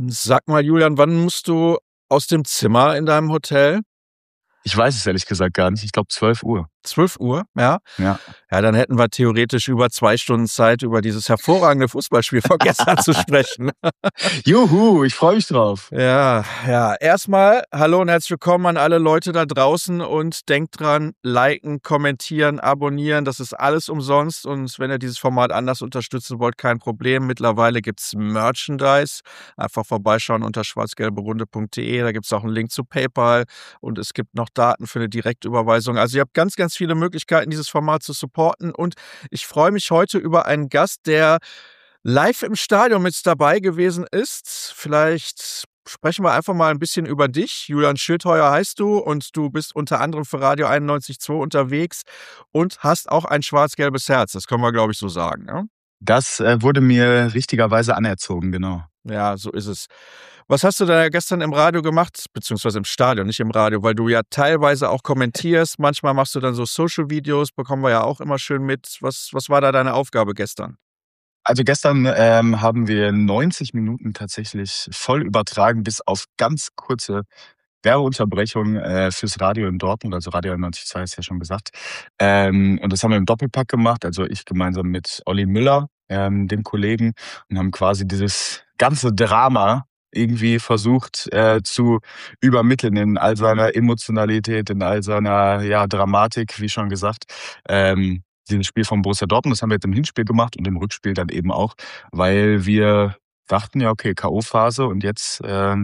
Sag mal, Julian, wann musst du aus dem Zimmer in deinem Hotel? Ich weiß es ehrlich gesagt gar nicht. Ich glaube 12 Uhr. 12 Uhr, ja? Ja. Ja, dann hätten wir theoretisch über 2 Stunden Zeit, über dieses hervorragende Fußballspiel von gestern zu sprechen. Juhu, ich freue mich drauf. Ja, ja. Erstmal hallo und herzlich willkommen an alle Leute da draußen und denkt dran, liken, kommentieren, abonnieren, das ist alles umsonst und wenn ihr dieses Format anders unterstützen wollt, kein Problem. Mittlerweile gibt's Merchandise. Einfach vorbeischauen unter schwarzgelberunde.de, da gibt's auch einen Link zu PayPal und es gibt noch Daten für eine Direktüberweisung. Also ihr habt ganz, ganz viele Möglichkeiten, dieses Format zu supporten und ich freue mich heute über einen Gast, der live im Stadion mit dabei gewesen ist. Vielleicht sprechen wir einfach mal ein bisschen über dich. Julian Schildheuer heißt du und du bist unter anderem für Radio 91.2 unterwegs und hast auch ein schwarz-gelbes Herz. Das können wir, glaube ich, so sagen, ne? Das wurde mir richtigerweise anerzogen, genau. Ja, so ist es. Was hast du da gestern im Radio gemacht, beziehungsweise im Stadion, nicht im Radio, weil du ja teilweise auch kommentierst. Manchmal machst du dann so Social-Videos, bekommen wir ja auch immer schön mit. Was war da deine Aufgabe gestern? Also gestern haben wir 90 Minuten tatsächlich voll übertragen, bis auf ganz kurze Werbeunterbrechung fürs Radio in Dortmund, also Radio 91.2 ist ja schon gesagt. Und das haben wir im Doppelpack gemacht, also ich gemeinsam mit Olli Müller, dem Kollegen, und haben quasi dieses ganze Drama irgendwie versucht zu übermitteln in all seiner Emotionalität, in all seiner Dramatik, wie schon gesagt. Dieses Spiel von Borussia Dortmund, das haben wir jetzt im Hinspiel gemacht und im Rückspiel dann eben auch, weil wir dachten, ja okay, K.O.-Phase und jetzt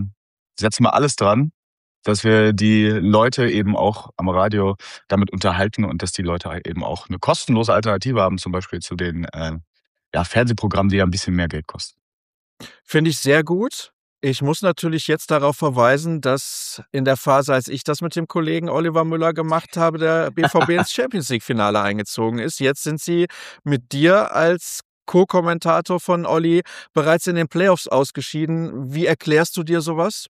setzen wir alles dran, dass wir die Leute eben auch am Radio damit unterhalten und dass die Leute eben auch eine kostenlose Alternative haben, zum Beispiel zu den Fernsehprogrammen, die ja ein bisschen mehr Geld kosten. Finde ich sehr gut. Ich muss natürlich jetzt darauf verweisen, dass in der Phase, als ich das mit dem Kollegen Oliver Müller gemacht habe, der BVB ins Champions-League-Finale eingezogen ist. Jetzt sind sie mit dir als Co-Kommentator von Olli bereits in den Playoffs ausgeschieden. Wie erklärst du dir sowas?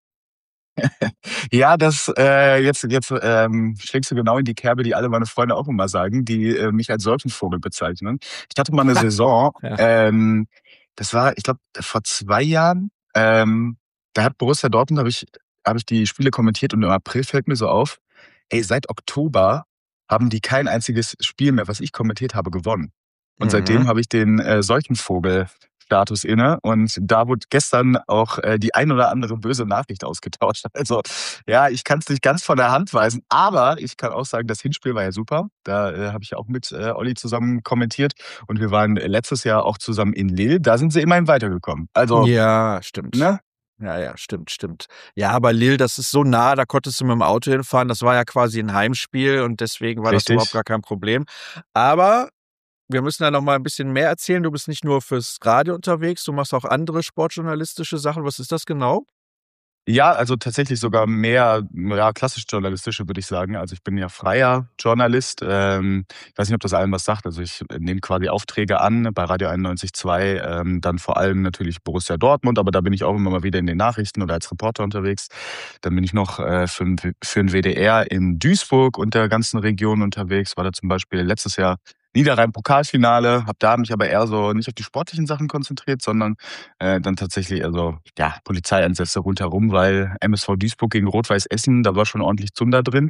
Ja, das jetzt schlägst du genau in die Kerbe, die alle meine Freunde auch immer sagen, die mich als Seuchenvogel bezeichnen. Ich hatte mal eine Saison, Ja. das war, ich glaube, vor 2 Jahren, da hat Borussia Dortmund, hab ich die Spiele kommentiert und im April fällt mir so auf, ey, seit Oktober haben die kein einziges Spiel mehr, was ich kommentiert habe, gewonnen. Und Mhm. seitdem habe ich den Seuchenvogel-Status inne. Und da wurde gestern auch die ein oder andere böse Nachricht ausgetauscht. Also ja, ich kann es nicht ganz von der Hand weisen, aber ich kann auch sagen, das Hinspiel war ja super. Da habe ich auch mit Olli zusammen kommentiert. Und wir waren letztes Jahr auch zusammen in Lille. Da sind sie immerhin weitergekommen. Also, Ja, stimmt. ne? Ja, ja, stimmt. Ja, aber Lille, das ist so nah, da konntest du mit dem Auto hinfahren. Das war ja quasi ein Heimspiel und deswegen war das überhaupt Richtig. gar kein Problem. Aber wir müssen ja noch mal ein bisschen mehr erzählen. Du bist nicht nur fürs Radio unterwegs, du machst auch andere sportjournalistische Sachen. Was ist das genau? Ja, also tatsächlich sogar mehr, klassisch journalistische, würde ich sagen. Also ich bin ja freier Journalist. Ich weiß nicht, ob das allen was sagt. Also ich nehme quasi Aufträge an bei Radio 91.2, dann vor allem natürlich Borussia Dortmund, aber da bin ich auch immer mal wieder in den Nachrichten oder als Reporter unterwegs. Dann bin ich noch für den WDR in Duisburg und der ganzen Region unterwegs. War da zum Beispiel letztes Jahr Niederrhein-Pokalfinale, habe da mich aber eher so nicht auf die sportlichen Sachen konzentriert, sondern dann tatsächlich Polizeieinsätze rundherum, weil MSV Duisburg gegen Rot-Weiß Essen, da war schon ordentlich Zunder drin.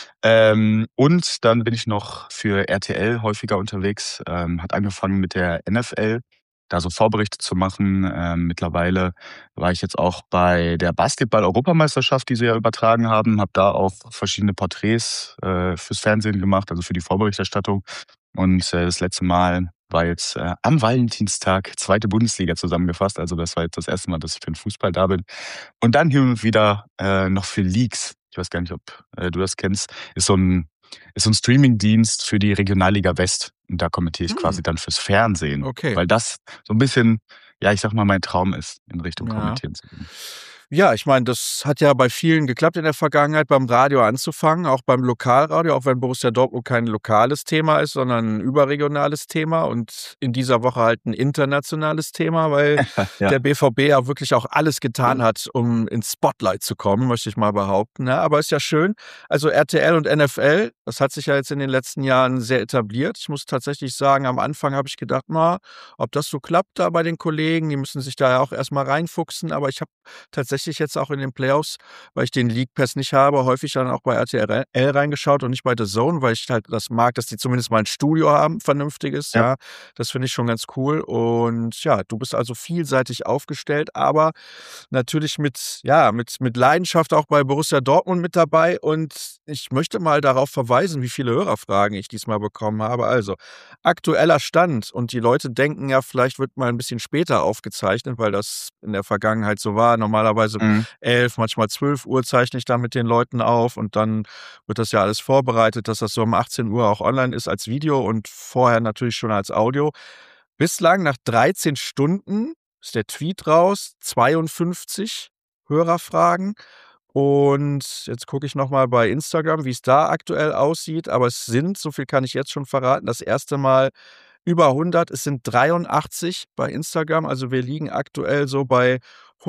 Und dann bin ich noch für RTL häufiger unterwegs, hat angefangen mit der NFL, da so Vorberichte zu machen. Mittlerweile war ich jetzt auch bei der Basketball-Europameisterschaft, die sie ja übertragen haben, habe da auch verschiedene Porträts fürs Fernsehen gemacht, also für die Vorberichterstattung. Und das letzte Mal war jetzt am Valentinstag zweite Bundesliga zusammengefasst. Also das war jetzt das erste Mal, dass ich für den Fußball da bin. Und dann hin und wieder noch für Leaks. Ich weiß gar nicht, ob du das kennst. Ist so ein Streamingdienst für die Regionalliga West. Und da kommentiere ich quasi Hm, dann fürs Fernsehen. okay. Weil das so ein bisschen, ja, ich sag mal, mein Traum ist, in Richtung Ja. Kommentieren zu gehen. Ja, ich meine, das hat ja bei vielen geklappt in der Vergangenheit, beim Radio anzufangen, auch beim Lokalradio, auch wenn Borussia Dortmund kein lokales Thema ist, sondern ein überregionales Thema und in dieser Woche halt ein internationales Thema, weil Ja. der BVB ja wirklich auch alles getan hat, um ins Spotlight zu kommen, möchte ich mal behaupten, ne? Aber ist ja schön. Also RTL und NFL, Das hat sich ja jetzt in den letzten Jahren sehr etabliert. Ich muss tatsächlich sagen, am Anfang habe ich gedacht: „Na, ob das so klappt da bei den Kollegen, die müssen sich da ja auch erst mal reinfuchsen." Aber ich habe tatsächlich jetzt auch in den Playoffs, weil ich den League Pass nicht habe, häufig dann auch bei RTL reingeschaut und nicht bei DAZN, weil ich halt das mag, dass die zumindest mal 'n Studio haben, vernünftiges, Ja. ja. Das finde ich schon ganz cool. Und ja, du bist also vielseitig aufgestellt, aber natürlich mit Leidenschaft auch bei Borussia Dortmund mit dabei. Und ich möchte mal darauf verweisen, wie viele Hörerfragen ich diesmal bekommen habe. Also, aktueller Stand, und die Leute denken ja, vielleicht wird mal ein bisschen später aufgezeichnet, weil das in der Vergangenheit so war. Normalerweise Mhm. 11, manchmal 12 Uhr zeichne ich dann mit den Leuten auf, und dann wird das ja alles vorbereitet, dass das so um 18 Uhr auch online ist als Video und vorher natürlich schon als Audio. Bislang nach 13 Stunden ist der Tweet raus, 52 Hörerfragen. Und jetzt gucke ich noch mal bei Instagram, wie es da aktuell aussieht, aber es sind, so viel kann ich jetzt schon verraten, das erste Mal über 100. Es sind 83 bei Instagram, also wir liegen aktuell so bei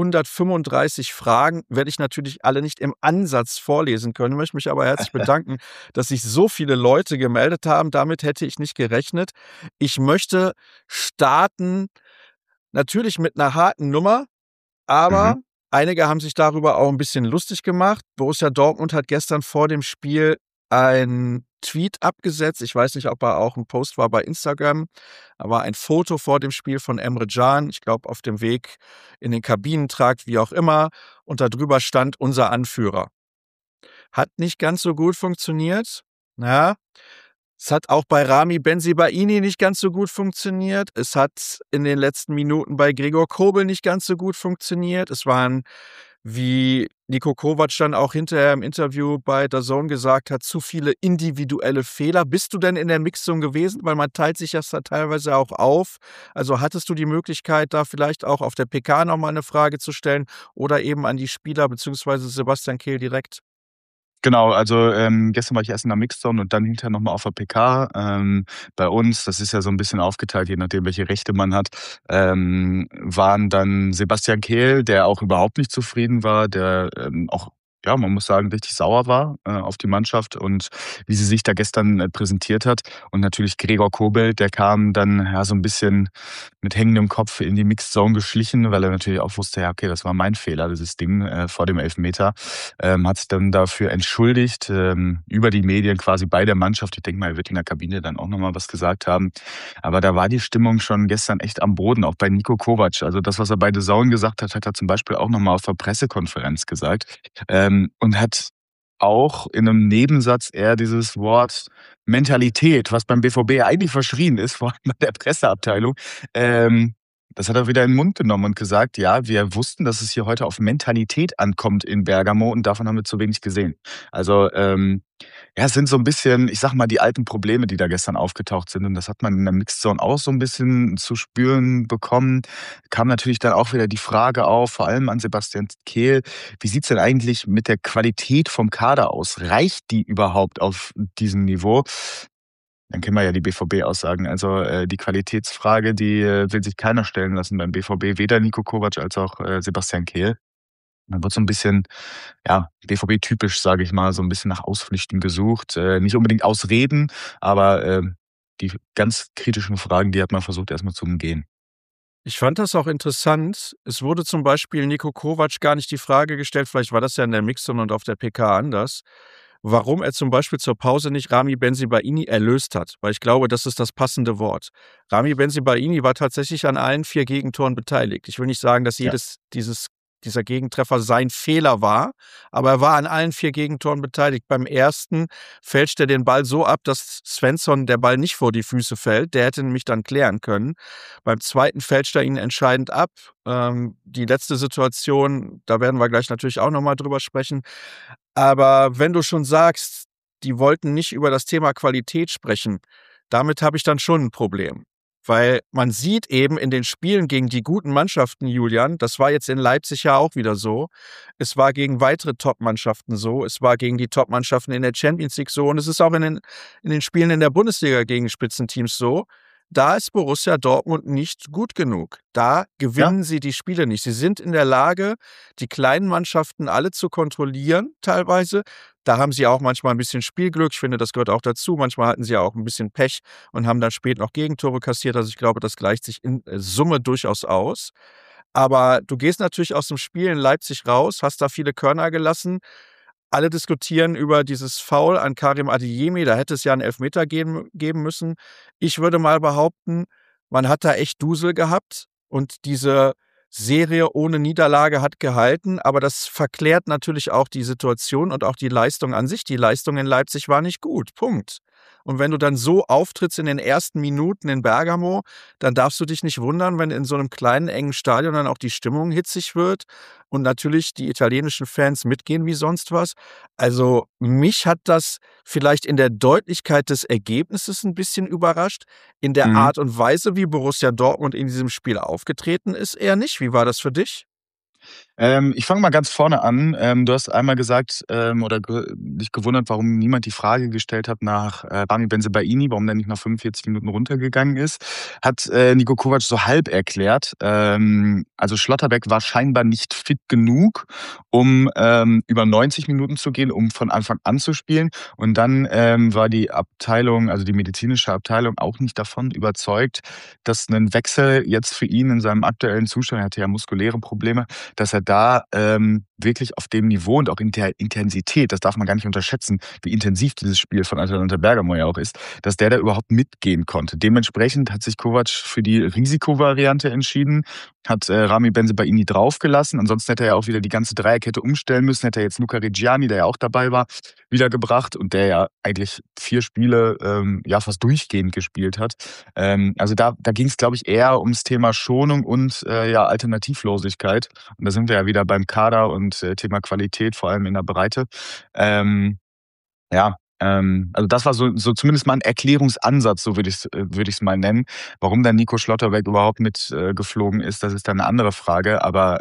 135 Fragen. Werde ich natürlich alle nicht im Ansatz vorlesen können, möchte mich aber herzlich bedanken, dass sich so viele Leute gemeldet haben. Damit hätte ich nicht gerechnet. Ich möchte starten natürlich mit 'ner harten Nummer, aber Mhm. einige haben sich darüber auch 'n bisschen lustig gemacht. Borussia Dortmund hat gestern vor dem Spiel einen Tweet abgesetzt. Ich weiß nicht, ob er auch 'n Post war bei Instagram, aber ein Foto vor dem Spiel von Emre Can, ich glaube, auf dem Weg in den Kabinentrakt, wie auch immer, und da drüber stand: „Unser Anführer." Hat nicht ganz so gut funktioniert, ja. Es hat auch bei Ramy Bensebaini nicht ganz so gut funktioniert. Es hat in den letzten Minuten bei Gregor Kobel nicht ganz so gut funktioniert. Es waren, wie Niko Kovac dann auch hinterher im Interview bei DAZN gesagt hat, zu viele individuelle Fehler. Bist du denn in der Mixzone gewesen? Weil man teilt sich das da teilweise auch auf. Also, hattest du die Möglichkeit, da vielleicht auch auf der PK noch mal 'ne Frage zu stellen oder eben an die Spieler beziehungsweise Sebastian Kehl direkt? Genau, also, gestern war ich erst in der Mixzone und dann hinterher noch mal auf der PK. Bei uns, das ist ja so 'n bisschen aufgeteilt, je nachdem, welche Rechte man hat, waren dann Sebastian Kehl, der auch überhaupt nicht zufrieden war, der, auch, ja, man muss sagen, richtig sauer war, auf die Mannschaft und wie sie sich da gestern, präsentiert hat. Und natürlich Gregor Kobel, der kam dann, ja, so 'n bisschen mit hängendem Kopf in die Mixed-Zone geschlichen, weil er natürlich auch wusste, ja, okay, das war mein Fehler, dieses Ding, vor dem Elfmeter. Hat sich dann dafür entschuldigt, über die Medien quasi bei der Mannschaft. Ich denke mal, er wird in der Kabine dann auch noch mal was gesagt haben. Aber da war die Stimmung schon gestern echt am Boden, auch bei Niko Kovac. Also das, was er bei DAZN gesagt hat, hat er zum Beispiel auch noch mal auf der Pressekonferenz gesagt. Und hat auch in einem Nebensatz eher dieses Wort Mentalität, was beim BVB ja eigentlich verschrien ist, vor allem bei der Presseabteilung, ähm, das hat er wieder in den Mund genommen und gesagt: „Ja, wir wussten, dass es hier heute auf Mentalität ankommt in Bergamo und davon haben wir zu wenig gesehen." Also, ja, es sind so 'n bisschen, ich sage mal, die alten Probleme, die da gestern aufgetaucht sind und das hat man in der Mixed Zone auch so 'n bisschen zu spüren bekommen. Kam natürlich dann auch wieder die Frage auf, vor allem an Sebastian Kehl: „Wie sieht's denn eigentlich mit der Qualität vom Kader aus? Reicht die überhaupt auf diesem Niveau?" Dann kennen wir ja die BVB-Aussagen. Also, die Qualitätsfrage, die, will sich keiner stellen lassen beim BVB, weder Niko Kovac als auch, Sebastian Kehl. Man wird so 'n bisschen, ja, BVB-typisch, sage ich mal, so 'n bisschen nach Ausflüchten gesucht. Nicht unbedingt Ausreden, aber, die ganz kritischen Fragen, die hat man versucht erst mal zu umgehen. Ich fand das auch interessant. Es wurde zum Beispiel Niko Kovac gar nicht die Frage gestellt, vielleicht war das ja in der Mixzone und auf der PK anders, warum er zum Beispiel zur Pause nicht Ramy Bensebaini erlöst hat, weil ich glaube, das ist das passende Wort. Ramy Bensebaini war tatsächlich an allen 4 Gegentoren beteiligt. Ich will nicht sagen, dass Ja. dieser Gegentreffer sein Fehler war, aber er war an allen 4 Gegentoren beteiligt. Beim ersten fälscht er den Ball so ab, dass Svensson der Ball nicht vor die Füße fällt. Der hätte nämlich dann klären können. Beim zweiten fälscht er ihn entscheidend ab. Die letzte Situation, da werden wir gleich natürlich auch noch mal drüber sprechen. Aber wenn du schon sagst, die wollten nicht über das Thema Qualität sprechen, damit habe ich dann schon 'n Problem. Weil man sieht eben in den Spielen gegen die guten Mannschaften, Julian, das war jetzt in Leipzig ja auch wieder so. Es war gegen weitere Top-Mannschaften so. Es war gegen die Top-Mannschaften in der Champions League so. Und es ist auch in den Spielen in der Bundesliga gegen Spitzenteams so. Da ist Borussia Dortmund nicht gut genug. Da Ja. gewinnen sie die Spiele nicht. Sie sind in der Lage, die kleinen Mannschaften alle zu kontrollieren teilweise. Da haben sie auch manchmal ein bisschen Spielglück. Ich finde, das gehört auch dazu. Manchmal hatten sie ja auch ein bisschen Pech und haben dann spät noch Gegentore kassiert. Also, ich glaube, das gleicht sich in Summe durchaus aus. Aber du gehst natürlich aus dem Spiel in Leipzig raus, hast da viele Körner gelassen. Alle diskutieren über dieses Foul an Karim Adeyemi, da hätte es ja 'n Elfmeter geben müssen. Ich würde mal behaupten, man hat da echt Dusel gehabt und diese Serie ohne Niederlage hat gehalten, aber das verklärt natürlich auch die Situation und auch die Leistung an sich. Die Leistung in Leipzig war nicht gut, Punkt. Und wenn du dann so auftrittst in den ersten Minuten in Bergamo, dann darfst du dich nicht wundern, wenn in so 'nem kleinen, engen Stadion dann auch die Stimmung hitzig wird und natürlich die italienischen Fans mitgehen wie sonst was. Also, mich hat das vielleicht in der Deutlichkeit des Ergebnisses 'n bisschen überrascht. In der Mhm. Art und Weise, wie Borussia Dortmund in diesem Spiel aufgetreten ist, eher nicht. Wie war das für dich? Ich fange mal ganz vorne an. Du hast einmal gesagt, oder dich gewundert, warum niemand die Frage gestellt hat nach Rami Bensebaini, warum der nicht nach 45 Minuten runtergegangen ist. Hat Niko Kovac so halb erklärt. Also Schlotterbeck war scheinbar nicht fit genug, um über 90 Minuten zu gehen, um von Anfang an zu spielen. Und dann war die Abteilung, also die medizinische Abteilung, auch nicht davon überzeugt, dass ein Wechsel jetzt für ihn in seinem aktuellen Zustand, er hatte ja muskuläre Probleme, dass er da wirklich auf dem Niveau und auch in der Intensität, das darf man gar nicht unterschätzen, wie intensiv dieses Spiel von Atalanta Bergamo ja auch ist, dass der da überhaupt mitgehen konnte. Dementsprechend hat sich Kovac für die Risikovariante entschieden, hat Rami Bensebaini draufgelassen. Ansonsten hätte er ja auch wieder die ganze Dreierkette umstellen müssen, hätte er jetzt Luca Reggiani, der ja auch dabei war, wiedergebracht und der ja eigentlich 4 Spiele ja fast durchgehend gespielt hat. Also da ging es, glaube ich, eher ums Thema Schonung und ja, Alternativlosigkeit. Und da sind wir ja wieder beim Kader und Thema Qualität, vor allem in der Breite. Ähm, ja, also das war so zumindest mal 'n Erklärungsansatz, so würde ich's mal nennen. Warum dann Nico Schlotterbeck überhaupt mit geflogen ist, das ist dann 'ne andere Frage. Aber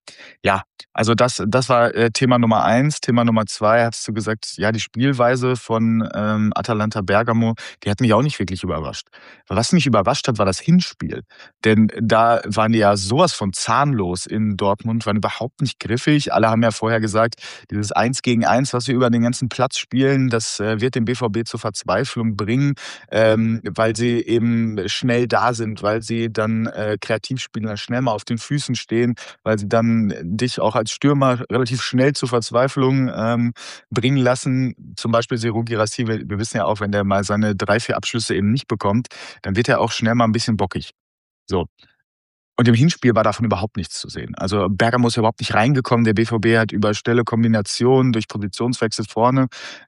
ja, also das war Thema Nummer eins. Thema Nummer 2 hattest du gesagt, ja, die Spielweise von Atalanta Bergamo, die hat mich auch nicht wirklich überrascht. Was mich überrascht hat, war das Hinspiel. Denn da waren die ja sowas von zahnlos in Dortmund, waren überhaupt nicht griffig. Alle haben ja vorher gesagt, dieses 1 gegen 1, was wir über den ganzen Platz spielen, das wird den BVB zur Verzweiflung bringen, weil sie eben schnell da sind, weil sie dann kreativ spielen, dann schnell mal auf den Füßen stehen, weil sie dann dich auch als Stürmer relativ schnell zur Verzweiflung bringen lassen. Zum Beispiel Serhou Guirassy, wir wissen ja auch, wenn der mal seine 3, 4 Abschlüsse eben nicht bekommt, dann wird er auch schnell mal ein bisschen bockig. So. Und im Hinspiel war davon überhaupt nichts zu sehen. Also Bergamo ist überhaupt nicht reingekommen. Der BVB hat über schnelle Kombinationen durch Positionswechsel vorne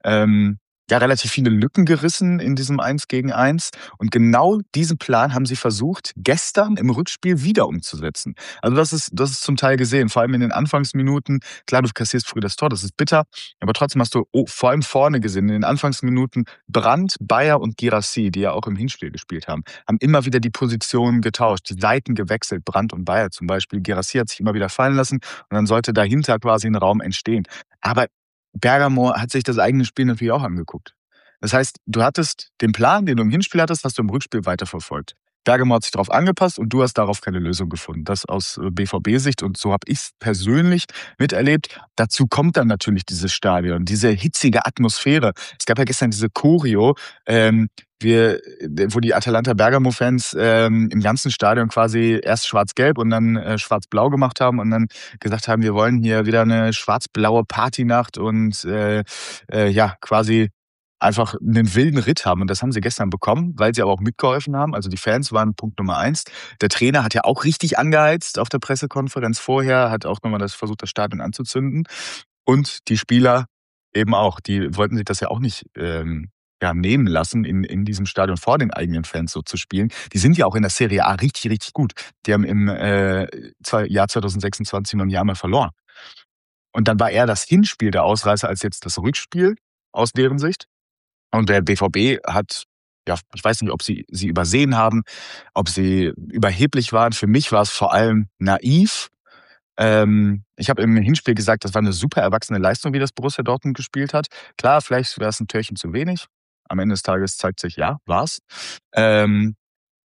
ja relativ viele Lücken gerissen in diesem 1 gegen 1. Und genau diesen Plan haben sie versucht, gestern im Rückspiel wieder umzusetzen. Also das ist zum Teil gesehen, vor allem in den Anfangsminuten. Klar, du kassierst früh das Tor, das ist bitter. Aber trotzdem hast du vor allem vorne gesehen, in den Anfangsminuten Brandt, Bayer und Guirassy, die ja auch im Hinspiel gespielt haben immer wieder die Positionen getauscht, die Seiten gewechselt, Brandt und Bayer zum Beispiel. Guirassy hat sich immer wieder fallen lassen und dann sollte dahinter quasi ein Raum entstehen. Aber Bergamo hat sich das eigene Spiel natürlich auch angeguckt. Das heißt, du hattest den Plan, den du im Hinspiel hattest, hast du im Rückspiel weiterverfolgt. Bergamo hat sich darauf angepasst und du hast darauf keine Lösung gefunden. Das aus BVB-Sicht und so habe ich es persönlich miterlebt. Dazu kommt dann natürlich dieses Stadion, diese hitzige Atmosphäre. Es gab ja gestern diese Choreo, wo die Atalanta Bergamo-Fans im ganzen Stadion quasi erst schwarz-gelb und dann schwarz-blau gemacht haben und dann gesagt haben, wir wollen hier wieder eine schwarz-blaue Partynacht und ja, quasi einfach einen wilden Ritt haben. Und das haben sie gestern bekommen, weil sie aber auch mitgeholfen haben. Also die Fans waren Punkt Nummer eins. Der Trainer hat ja auch richtig angeheizt auf der Pressekonferenz vorher, hat auch nochmal versucht, das Stadion anzuzünden. Und die Spieler eben auch. Die wollten sich das ja auch nicht ja, nehmen lassen, in diesem Stadion vor den eigenen Fans so zu spielen. Die sind ja auch in der Serie A richtig, richtig gut. Die haben im Jahr 2026 noch ein Jahr mal verloren. Und dann war eher das Hinspiel der Ausreißer als jetzt das Rückspiel aus deren Sicht. Und der BVB hat, ja, ich weiß nicht, ob sie übersehen haben, ob sie überheblich waren. Für mich war es vor allem naiv. Ich habe im Hinspiel gesagt, das war eine super erwachsene Leistung, wie das Borussia Dortmund gespielt hat. Klar, vielleicht wäre es ein Törchen zu wenig. Am Ende des Tages zeigt sich, ja, war's. Ähm,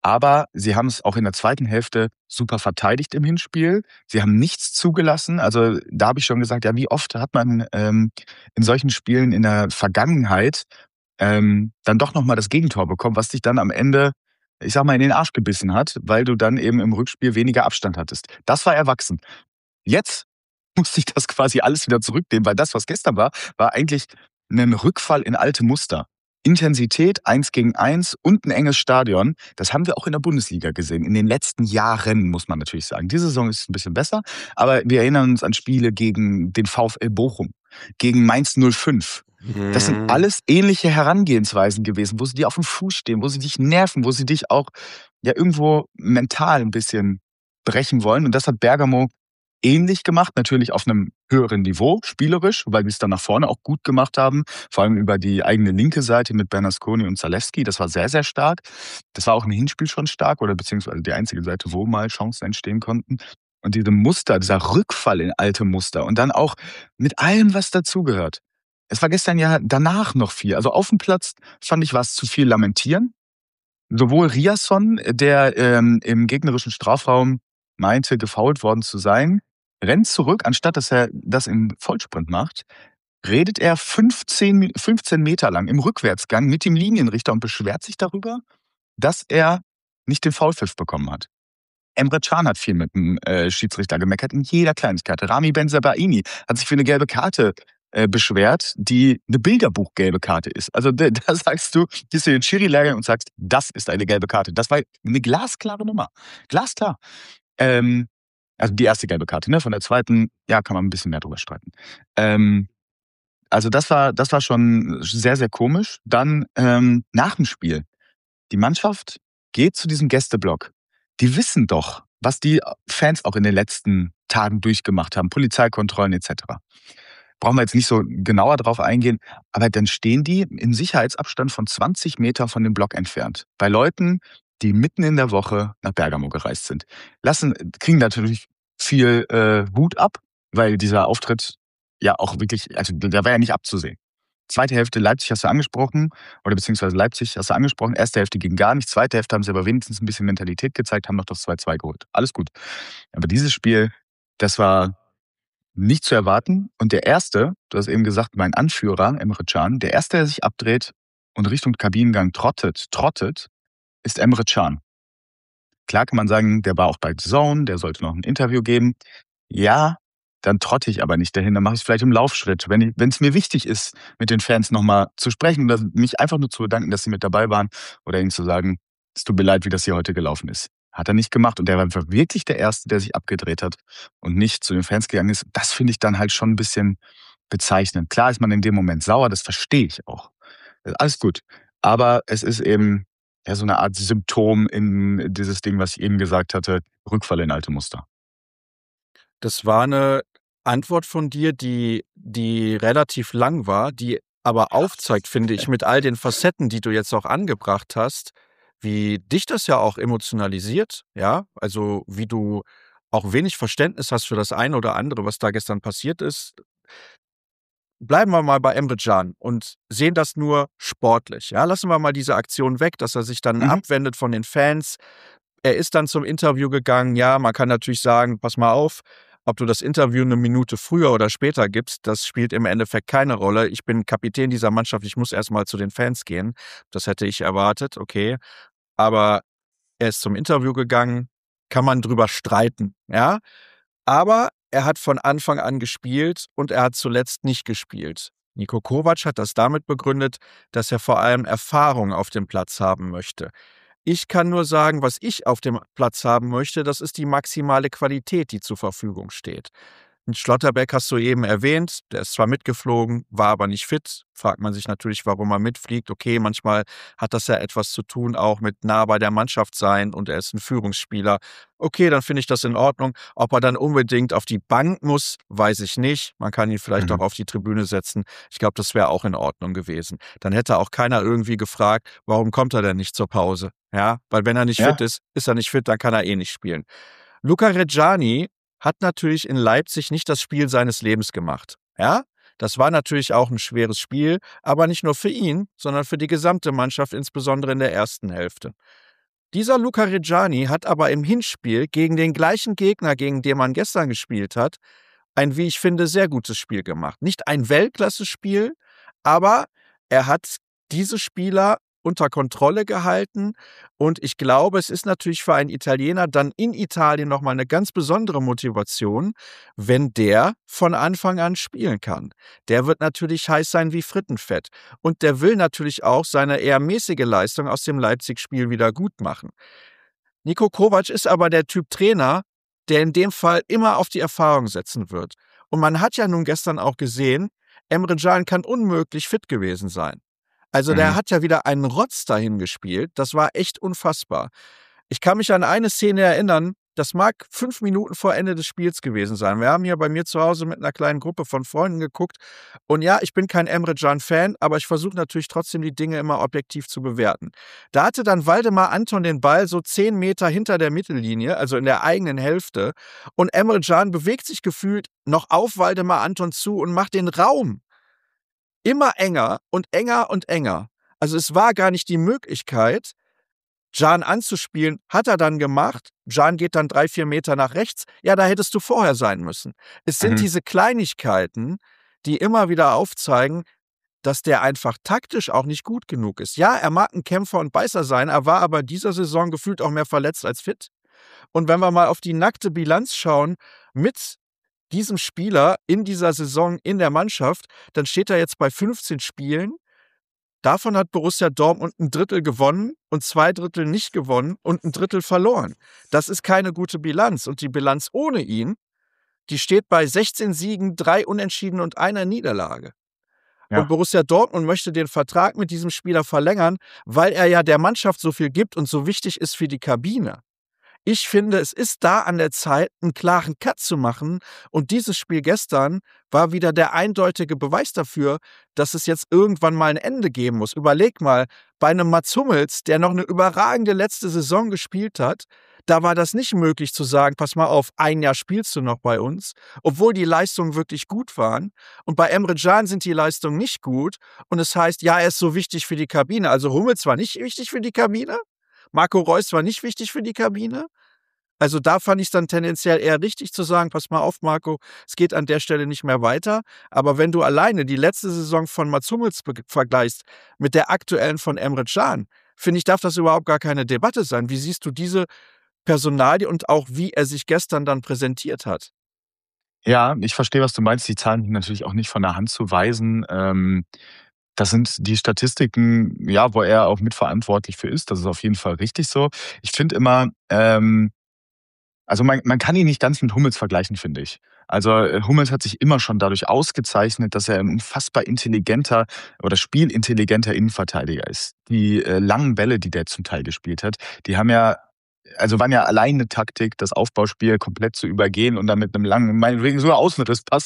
Aber sie haben es auch in der zweiten Hälfte super verteidigt im Hinspiel. Sie haben nichts zugelassen. Also da habe ich schon gesagt, ja, wie oft hat man in solchen Spielen in der Vergangenheit dann doch nochmal das Gegentor bekommen, was dich dann am Ende, ich sag mal, in den Arsch gebissen hat, weil du dann eben im Rückspiel weniger Abstand hattest. Das war erwachsen. Jetzt musste ich das quasi alles wieder zurücknehmen, weil das, was gestern war eigentlich ein Rückfall in alte Muster. Intensität, 1 gegen 1 und ein enges Stadion. Das haben wir auch in der Bundesliga gesehen. In den letzten Jahren, muss man natürlich sagen. Diese Saison ist es ein bisschen besser, aber wir erinnern uns an Spiele gegen den VfL Bochum, gegen Mainz 05. Das sind alles ähnliche Herangehensweisen gewesen, wo sie dir auf dem Fuß stehen, wo sie dich nerven, wo sie dich auch ja irgendwo mental ein bisschen brechen wollen. Und das hat Bergamo ähnlich gemacht, natürlich auf einem höheren Niveau, spielerisch, weil wir es dann nach vorne auch gut gemacht haben, vor allem über die eigene linke Seite mit Bernasconi und Zalewski. Das war sehr, sehr stark. Das war auch im Hinspiel schon stark oder beziehungsweise die einzige Seite, wo mal Chancen entstehen konnten. Und diese Muster, dieser Rückfall in alte Muster und dann auch mit allem, was dazugehört. Es war gestern ja danach noch viel. Also auf dem Platz fand ich, war es zu viel Lamentieren. Sowohl Riasson, der im gegnerischen Strafraum meinte, gefoult worden zu sein, rennt zurück, anstatt dass er das im Vollsprint macht, redet er 15 Meter lang im Rückwärtsgang mit dem Linienrichter und beschwert sich darüber, dass er nicht den Foulpfiff bekommen hat. Emre Can hat viel mit dem Schiedsrichter gemeckert in jeder Kleinigkeit. Rami Bensebaini hat sich für eine gelbe Karte beschwert, die eine Bilderbuch-gelbe Karte ist. Also da sagst du, gehst du in den Schiri-Lager und sagst, das ist eine gelbe Karte. Das war eine glasklare Nummer. Glasklar. Also die erste gelbe Karte, ne? Von der zweiten, ja, kann man ein bisschen mehr drüber streiten. Also das war schon sehr, sehr komisch. Dann nach dem Spiel. Die Mannschaft geht zu diesem Gästeblock. Die wissen doch, was die Fans auch in den letzten Tagen durchgemacht haben, Polizeikontrollen etc. Brauchen wir jetzt nicht so genauer drauf eingehen, aber dann stehen die im Sicherheitsabstand von 20 Meter von dem Block entfernt. Bei Leuten, die mitten in der Woche nach Bergamo gereist sind. Kriegen natürlich viel Wut ab, weil dieser Auftritt ja auch wirklich, also der war ja nicht abzusehen. Zweite Hälfte Leipzig hast du angesprochen, oder beziehungsweise Leipzig hast du angesprochen. Erste Hälfte ging gar nicht. Zweite Hälfte haben sie aber wenigstens ein bisschen Mentalität gezeigt, haben noch das 2-2 geholt. Alles gut. Aber dieses Spiel, das war nicht zu erwarten. Und der Erste, du hast eben gesagt, mein Anführer, Emre Can, der Erste, der sich abdreht und Richtung Kabinengang trottet, ist Emre Can. Klar kann man sagen, der war auch bei DAZN, der sollte noch ein Interview geben. Ja, dann trotte ich aber nicht dahin, dann mache ich es vielleicht im Laufschritt. Wenn es mir wichtig ist, mit den Fans nochmal zu sprechen oder mich einfach nur zu bedanken, dass sie mit dabei waren oder ihnen zu sagen, es tut mir leid, wie das hier heute gelaufen ist. Hat er nicht gemacht und der war wirklich der Erste, der sich abgedreht hat und nicht zu den Fans gegangen ist. Das finde ich dann halt schon ein bisschen bezeichnend. Klar ist man in dem Moment sauer, das verstehe ich auch. Alles gut. Aber es ist eben ja so eine Art Symptom in dieses Ding, was ich eben gesagt hatte, Rückfall in alte Muster. Das war eine Antwort von dir, die relativ lang war, die aber aufzeigt, finde ich, mit all den Facetten, die du jetzt auch angebracht hast, wie dich das ja auch emotionalisiert, ja? Also, wie du auch wenig Verständnis hast für das eine oder andere, was da gestern passiert ist. Bleiben wir mal bei Emre Can und sehen das nur sportlich, ja? Lassen wir mal diese Aktion weg, dass er sich dann Mhm. abwendet von den Fans. Er ist dann zum Interview gegangen. Ja, man kann natürlich sagen, pass mal auf, ob du das Interview 'ne Minute früher oder später gibst, das spielt im Endeffekt keine Rolle. Ich bin Kapitän dieser Mannschaft, ich muss erst mal zu den Fans gehen. Das hätte ich erwartet, okay. Aber er ist zum Interview gegangen, kann man drüber streiten, ja? Aber er hat von Anfang an gespielt und er hat zuletzt nicht gespielt. Niko Kovac hat das damit begründet, dass er vor allem Erfahrung auf dem Platz haben möchte. Ich kann nur sagen, was ich auf dem Platz haben möchte, das ist die maximale Qualität, die zur Verfügung steht. Und Schlotterbeck hast du eben erwähnt, der ist zwar mitgeflogen, war aber nicht fit. Fragt man sich natürlich, warum er mitfliegt. Okay, manchmal hat das ja etwas zu tun, auch mit nah bei der Mannschaft sein und er ist ein Führungsspieler. Okay, dann finde ich das in Ordnung. Ob er dann unbedingt auf die Bank muss, weiß ich nicht. Man kann ihn vielleicht auch auf die Tribüne setzen. Ich glaube, das wäre auch in Ordnung gewesen. Dann hätte auch keiner irgendwie gefragt, warum kommt er denn nicht zur Pause? Ja, weil wenn er nicht Ja. fit ist er nicht fit, dann kann er eh nicht spielen. Luca Reggiani hat natürlich in Leipzig nicht das Spiel seines Lebens gemacht. Ja, das war natürlich auch ein schweres Spiel, aber nicht nur für ihn, sondern für die gesamte Mannschaft, insbesondere in der ersten Hälfte. Dieser Luca Reggiani hat aber im Hinspiel gegen den gleichen Gegner, gegen den man gestern gespielt hat, ein, wie ich finde, sehr gutes Spiel gemacht. Nicht ein Weltklasse-Spiel, aber er hat diese Spieler unter Kontrolle gehalten und ich glaube, es ist natürlich für einen Italiener dann in Italien noch mal 'ne ganz besondere Motivation, wenn der von Anfang an spielen kann. Der wird natürlich heiß sein wie Frittenfett und der will natürlich auch seine eher mäßige Leistung aus dem Leipzig-Spiel wieder gut machen. Niko Kovac ist aber der Typ Trainer, der in dem Fall immer auf die Erfahrung setzen wird. Und man hat ja nun gestern auch gesehen, Emre Can kann unmöglich fit gewesen sein. Also der Mhm. hat ja wieder einen Rotz dahin gespielt. Das war echt unfassbar. Ich kann mich an eine Szene erinnern, das mag 5 Minuten vor Ende des Spiels gewesen sein. Wir haben hier bei mir zu Hause mit einer kleinen Gruppe von Freunden geguckt und ja, ich bin kein Emre Can-Fan, aber ich versuche natürlich trotzdem die Dinge immer objektiv zu bewerten. Da hatte dann Waldemar Anton den Ball so 10 Meter hinter der Mittellinie, also in der eigenen Hälfte und Emre Can bewegt sich gefühlt noch auf Waldemar Anton zu und macht den Raum immer enger und enger und enger. Also, es war gar nicht die Möglichkeit, Can anzuspielen, hat er dann gemacht. Can geht dann 3, 4 Meter nach rechts. Ja, da hättest du vorher sein müssen. Es sind Mhm. diese Kleinigkeiten, die immer wieder aufzeigen, dass der einfach taktisch auch nicht gut genug ist. Ja, er mag 'n Kämpfer und Beißer sein, er war aber dieser Saison gefühlt auch mehr verletzt als fit. Und wenn wir mal auf die nackte Bilanz schauen mit diesem Spieler in dieser Saison in der Mannschaft, dann steht er jetzt bei 15 Spielen. Davon hat Borussia Dortmund 1/3 gewonnen und 2/3 nicht gewonnen und 1/3 verloren. Das ist keine gute Bilanz und die Bilanz ohne ihn, die steht bei 16 Siegen, 3 Unentschieden und einer Niederlage. Und Ja. Borussia Dortmund möchte den Vertrag mit diesem Spieler verlängern, weil er ja der Mannschaft so viel gibt und so wichtig ist für die Kabine. Ich finde, es ist da an der Zeit, 'n klaren Cut zu machen und dieses Spiel gestern war wieder der eindeutige Beweis dafür, dass es jetzt irgendwann mal 'n Ende geben muss. Überleg mal, bei 'nem Mats Hummels, der noch 'ne überragende letzte Saison gespielt hat, da war das nicht möglich zu sagen: „Pass mal auf, 1 Jahr spielst du noch bei uns“, obwohl die Leistungen wirklich gut waren. Und bei Emre Can sind die Leistungen nicht gut und es heißt, ja, er ist so wichtig für die Kabine. Also, Hummels war nicht wichtig für die Kabine, Marco Reus war nicht wichtig für die Kabine. Also, da fand ich's dann tendenziell eher richtig zu sagen: „Pass mal auf, Marco, es geht an der Stelle nicht mehr weiter.“ Aber wenn du alleine die letzte Saison von Mats Hummels vergleichst mit der aktuellen von Emre Can, finde ich, darf das überhaupt gar keine Debatte sein. Wie siehst du diese Personalie und auch wie er sich gestern dann präsentiert hat? Ja, ich verstehe, was du meinst. Die Zahlen sind natürlich auch nicht von der Hand zu weisen. Das sind die Statistiken, ja, wo er auch mitverantwortlich für ist. Das ist auf jeden Fall richtig so. Ich finde immer, also man kann ihn nicht ganz mit Hummels vergleichen, finde ich. Also, Hummels hat sich immer schon dadurch ausgezeichnet, dass er 'n unfassbar intelligenter oder spielintelligenter Innenverteidiger ist. Die, langen Bälle, die der zum Teil gespielt hat, die haben ja also waren ja allein 'ne Taktik, das Aufbauspiel komplett zu übergehen und dann mit 'nem langen, meinetwegen sogar Außenrisspass,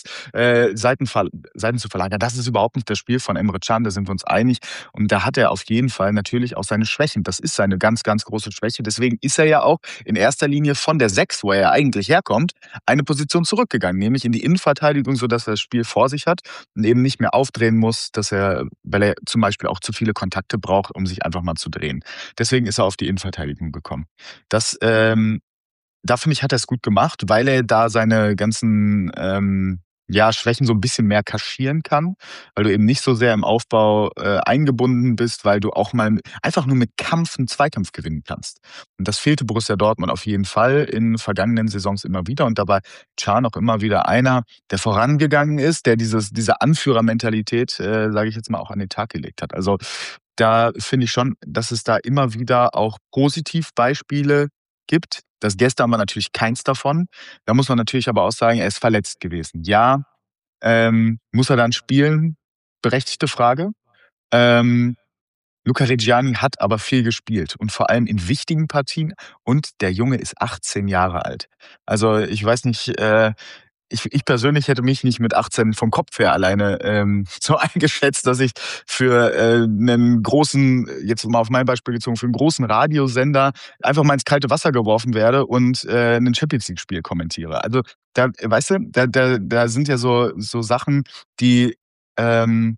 Seiten zu verlagern. Das ist überhaupt nicht das Spiel von Emre Can, da sind wir uns einig. Und da hat er auf jeden Fall natürlich auch seine Schwächen. Das ist seine ganz, ganz große Schwäche. Deswegen ist er ja auch in erster Linie von der 6, wo er ja eigentlich herkommt, eine Position zurückgegangen, nämlich in die Innenverteidigung, sodass er das Spiel vor sich hat und eben nicht mehr aufdrehen muss, weil er zum Beispiel auch zu viele Kontakte braucht, um sich einfach mal zu drehen. Deswegen ist er auf die Innenverteidigung gekommen. Das, da finde ich, hat er's gut gemacht, weil er da seine ganzen, ja, Schwächen so 'n bisschen mehr kaschieren kann, weil du eben nicht so sehr im Aufbau, eingebunden bist, weil du auch mal einfach nur mit Kampf 'n Zweikampf gewinnen kannst. Und das fehlte Borussia Dortmund auf jeden Fall in vergangenen Saisons immer wieder und da war Can auch immer wieder einer, der vorangegangen ist, der diese Anführermentalität, sage ich jetzt mal, auch an den Tag gelegt hat. Also, da finde ich schon, dass es da immer wieder auch Positivbeispiele gibt. Das gestern war natürlich keins davon. Da muss man natürlich aber auch sagen, er ist verletzt gewesen. Ja, muss er dann spielen? Berechtigte Frage. Ähm, Luca Reggiani hat aber viel gespielt und vor allem in wichtigen Partien und der Junge ist 18 Jahre alt. Also, ich weiß nicht, ich persönlich hätte mich nicht mit 18 vom Kopf her alleine, so eingeschätzt, dass ich für, 'nen großen jetzt mal auf mein Beispiel gezogen, für 'n großen Radiosender einfach mal ins kalte Wasser geworfen werde und, 'nen Champions-League-Spiel kommentiere. Also, da weißt du, da sind ja so Sachen, die, ähm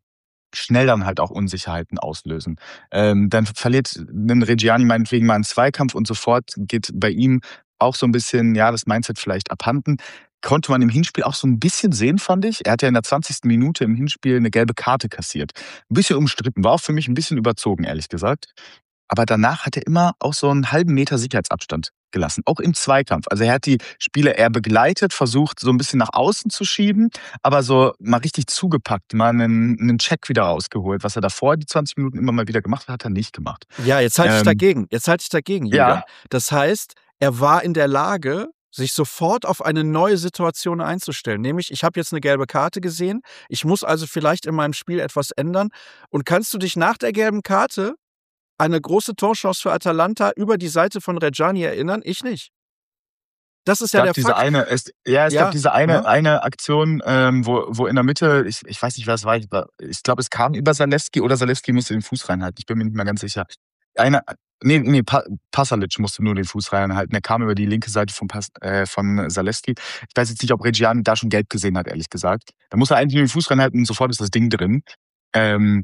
schnell dann halt auch Unsicherheiten auslösen. Dann verliert ein Reggiani meinetwegen mal einen Zweikampf und sofort geht bei ihm auch so ein bisschen, ja, das Mindset vielleicht abhanden. Konnte man im Hinspiel auch so ein bisschen sehen, fand ich. Er hat ja in der 20. Minute im Hinspiel eine gelbe Karte kassiert. Ein bisschen umstritten, war auch für mich ein bisschen überzogen, ehrlich gesagt. Aber danach hat er immer auch so einen halben Meter Sicherheitsabstand gelassen, auch im Zweikampf. Also er hat die Spieler eher begleitet, versucht so ein bisschen nach außen zu schieben, aber so mal richtig zugepackt, mal einen Check wieder rausgeholt. Was er davor die 20 Minuten immer mal wieder gemacht hat, hat er nicht gemacht. Ja, jetzt halte ich Ähm, dagegen. Jetzt halte ich dagegen, Julian. ja, Das heißt, er war in der Lage, sich sofort auf eine neue Situation einzustellen. Nämlich, ich habe jetzt eine gelbe Karte gesehen, ich muss also vielleicht in meinem Spiel etwas ändern. Und kannst du dich nach der gelben Karte an eine große Torchance für Atalanta über die Seite von Reggiani erinnern? Ich nicht. Das ist es ja gab der diese Fakt. eine, es gab Ja, diese ne? eine Aktion, wo in der Mitte, ich weiß nicht, wer es war, ich glaube, es kam über Zalewski oder Zalewski musste den Fuß reinhalten. Ich bin mir nicht mehr ganz sicher. Eine, nee, Pasalic musste nur den Fuß reinhalten. Er kam über die linke Seite von Zalewski. Ich weiß jetzt nicht, ob Reggiani da schon gelb gesehen hat, ehrlich gesagt. Da muss er eigentlich nur den Fuß reinhalten und sofort ist das Ding drin. Ähm,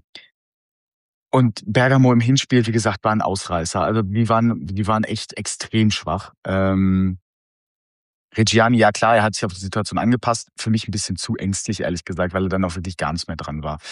und Bergamo im Hinspiel, wie gesagt, war ein Ausreißer. Also die waren echt extrem schwach. Reggiani, ja klar, er hat sich auf die Situation angepasst. Für mich ein bisschen zu ängstlich, ehrlich gesagt, weil er dann auch wirklich gar nicht mehr dran war.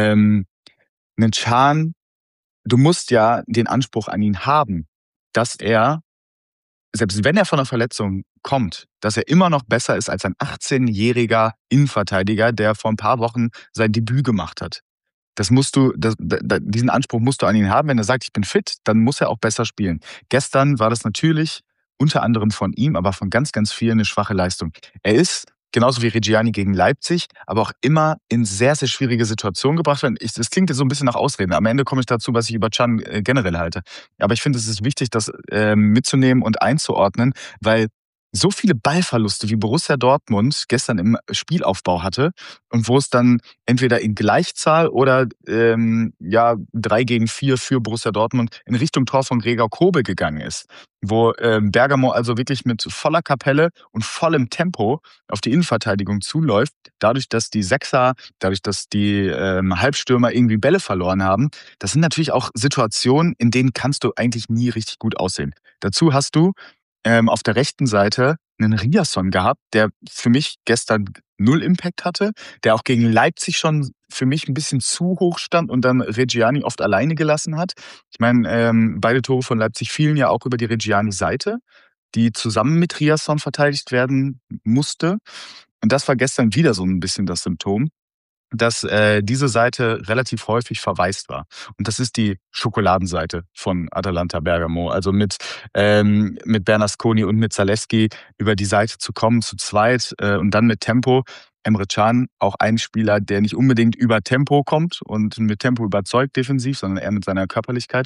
'Nen Can, du musst ja den Anspruch an ihn haben, dass er, selbst wenn er von 'ner Verletzung kommt, dass er immer noch besser ist als ein 18-jähriger Innenverteidiger, der vor 'n paar Wochen sein Debüt gemacht hat. Das musst du, diesen Anspruch musst du an ihn haben. Wenn er sagt, ich bin fit, dann muss er auch besser spielen. Gestern war das natürlich unter anderem von ihm, aber von ganz, ganz vielen eine schwache Leistung. Er ist, genauso wie Reggiani gegen Leipzig, aber auch immer in sehr, sehr schwierige Situationen gebracht worden. Das klingt jetzt so ein bisschen nach Ausreden. Am Ende komme ich dazu, was ich über Can generell halte. Aber ich finde, es ist wichtig, das mitzunehmen und einzuordnen, weil so viele Ballverluste wie Borussia Dortmund gestern im Spielaufbau hatte und wo es dann entweder in Gleichzahl oder ja 3-4 für Borussia Dortmund in Richtung Tor von Gregor Kobel gegangen ist, wo Bergamo also wirklich mit voller Kapelle und vollem Tempo auf die Innenverteidigung zuläuft, dadurch, dass die Sechser, dadurch, dass die Halbstürmer irgendwie Bälle verloren haben. Das sind natürlich auch Situationen, in denen kannst du eigentlich nie richtig gut aussehen. Dazu hast du auf der rechten Seite einen Riasson gehabt, der für mich gestern null Impact hatte, der auch gegen Leipzig schon für mich ein bisschen zu hoch stand und dann Reggiani oft alleine gelassen hat. Ich meine, beide Tore von Leipzig fielen ja auch über die Reggiani-Seite, die zusammen mit Riasson verteidigt werden musste. Und das war gestern wieder so ein bisschen das Symptom, dass diese Seite relativ häufig verwaist war. Und das ist die Schokoladenseite von Atalanta Bergamo. Also mit Bernasconi und mit Zalewski über die Seite zu kommen, zu zweit und dann mit Tempo. Emre Can, auch ein Spieler, der nicht unbedingt über Tempo kommt und mit Tempo überzeugt defensiv, sondern eher mit seiner Körperlichkeit.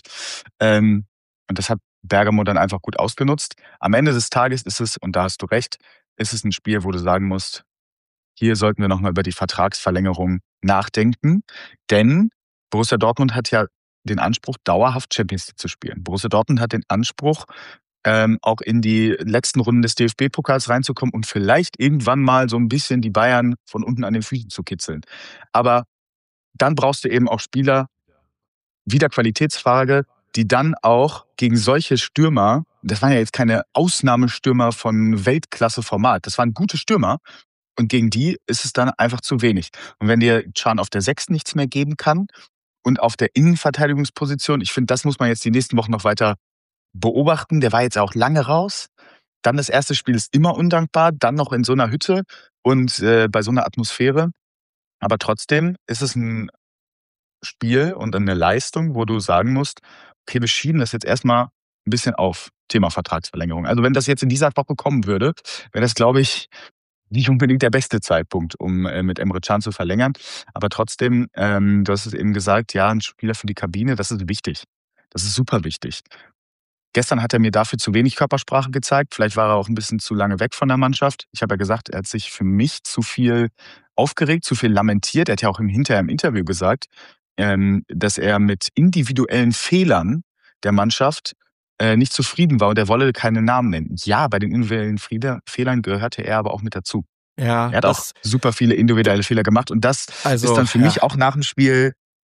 Und das hat Bergamo dann einfach gut ausgenutzt. Am Ende des Tages ist es, und da hast du recht, ist es ein Spiel, wo du sagen musst, hier sollten wir nochmal über die Vertragsverlängerung nachdenken, denn Borussia Dortmund hat ja den Anspruch, dauerhaft Champions League zu spielen. Borussia Dortmund hat den Anspruch, auch in die letzten Runden des DFB-Pokals reinzukommen und vielleicht irgendwann mal so ein bisschen die Bayern von unten an den Füßen zu kitzeln. Aber dann brauchst du eben auch Spieler, wieder Qualitätsfrage, die dann auch gegen solche Stürmer, das waren ja jetzt keine Ausnahmestürmer von Weltklasse-Format, das waren gute Stürmer, und gegen die ist es dann einfach zu wenig. Und wenn dir Can auf der 6 nichts mehr geben kann und auf der Innenverteidigungsposition, ich finde, das muss man jetzt die nächsten Wochen noch weiter beobachten. Der war jetzt auch lange raus. Dann das erste Spiel ist immer undankbar, dann noch in so einer Hütte und bei so einer Atmosphäre. Aber trotzdem ist es ein Spiel und eine Leistung, wo du sagen musst, okay, wir schieben das jetzt erstmal ein bisschen auf, Thema Vertragsverlängerung. Also wenn das jetzt in dieser Woche kommen würde, wäre das, glaube ich, nicht unbedingt der beste Zeitpunkt, um mit Emre Can zu verlängern. Aber trotzdem, du hast es eben gesagt, ja, ein Spieler für die Kabine, das ist wichtig. Das ist super wichtig. Gestern hat er mir dafür zu wenig Körpersprache gezeigt. Vielleicht war er auch ein bisschen zu lange weg von der Mannschaft. Ich habe ja gesagt, er hat sich für mich zu viel aufgeregt, zu viel lamentiert. Er hat ja auch hinterher im Interview gesagt, dass er mit individuellen Fehlern der Mannschaft nicht zufrieden war und er wolle keine Namen nennen. Ja, bei den individuellen Fehlern gehörte er aber auch mit dazu. Ja, Er hat auch super viele individuelle Fehler gemacht und das ist also, dann für ja. mich auch nach dem Spiel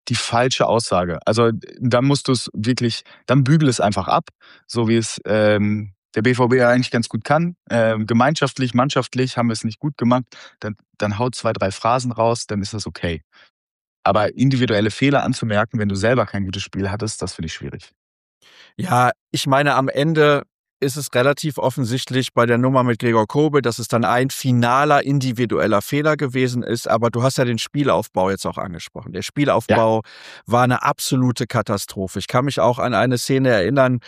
die falsche Aussage. Also dann musst du es wirklich, dann bügel es einfach ab, so wie es der BVB ja eigentlich ganz gut kann. Gemeinschaftlich, mannschaftlich haben wir es nicht gut gemacht. Dann haut 2, 3 Phrasen raus, dann ist das okay. Aber individuelle Fehler anzumerken, wenn du selber kein gutes Spiel hattest, das finde ich schwierig. Ja, ich meine, am Ende ist es relativ offensichtlich bei der Nummer mit Gregor Kobel, dass es dann ein finaler individueller Fehler gewesen ist. Aber du hast ja den Spielaufbau jetzt auch angesprochen. Der Ja. Spielaufbau war eine absolute Katastrophe. Ich kann mich auch an eine Szene erinnern,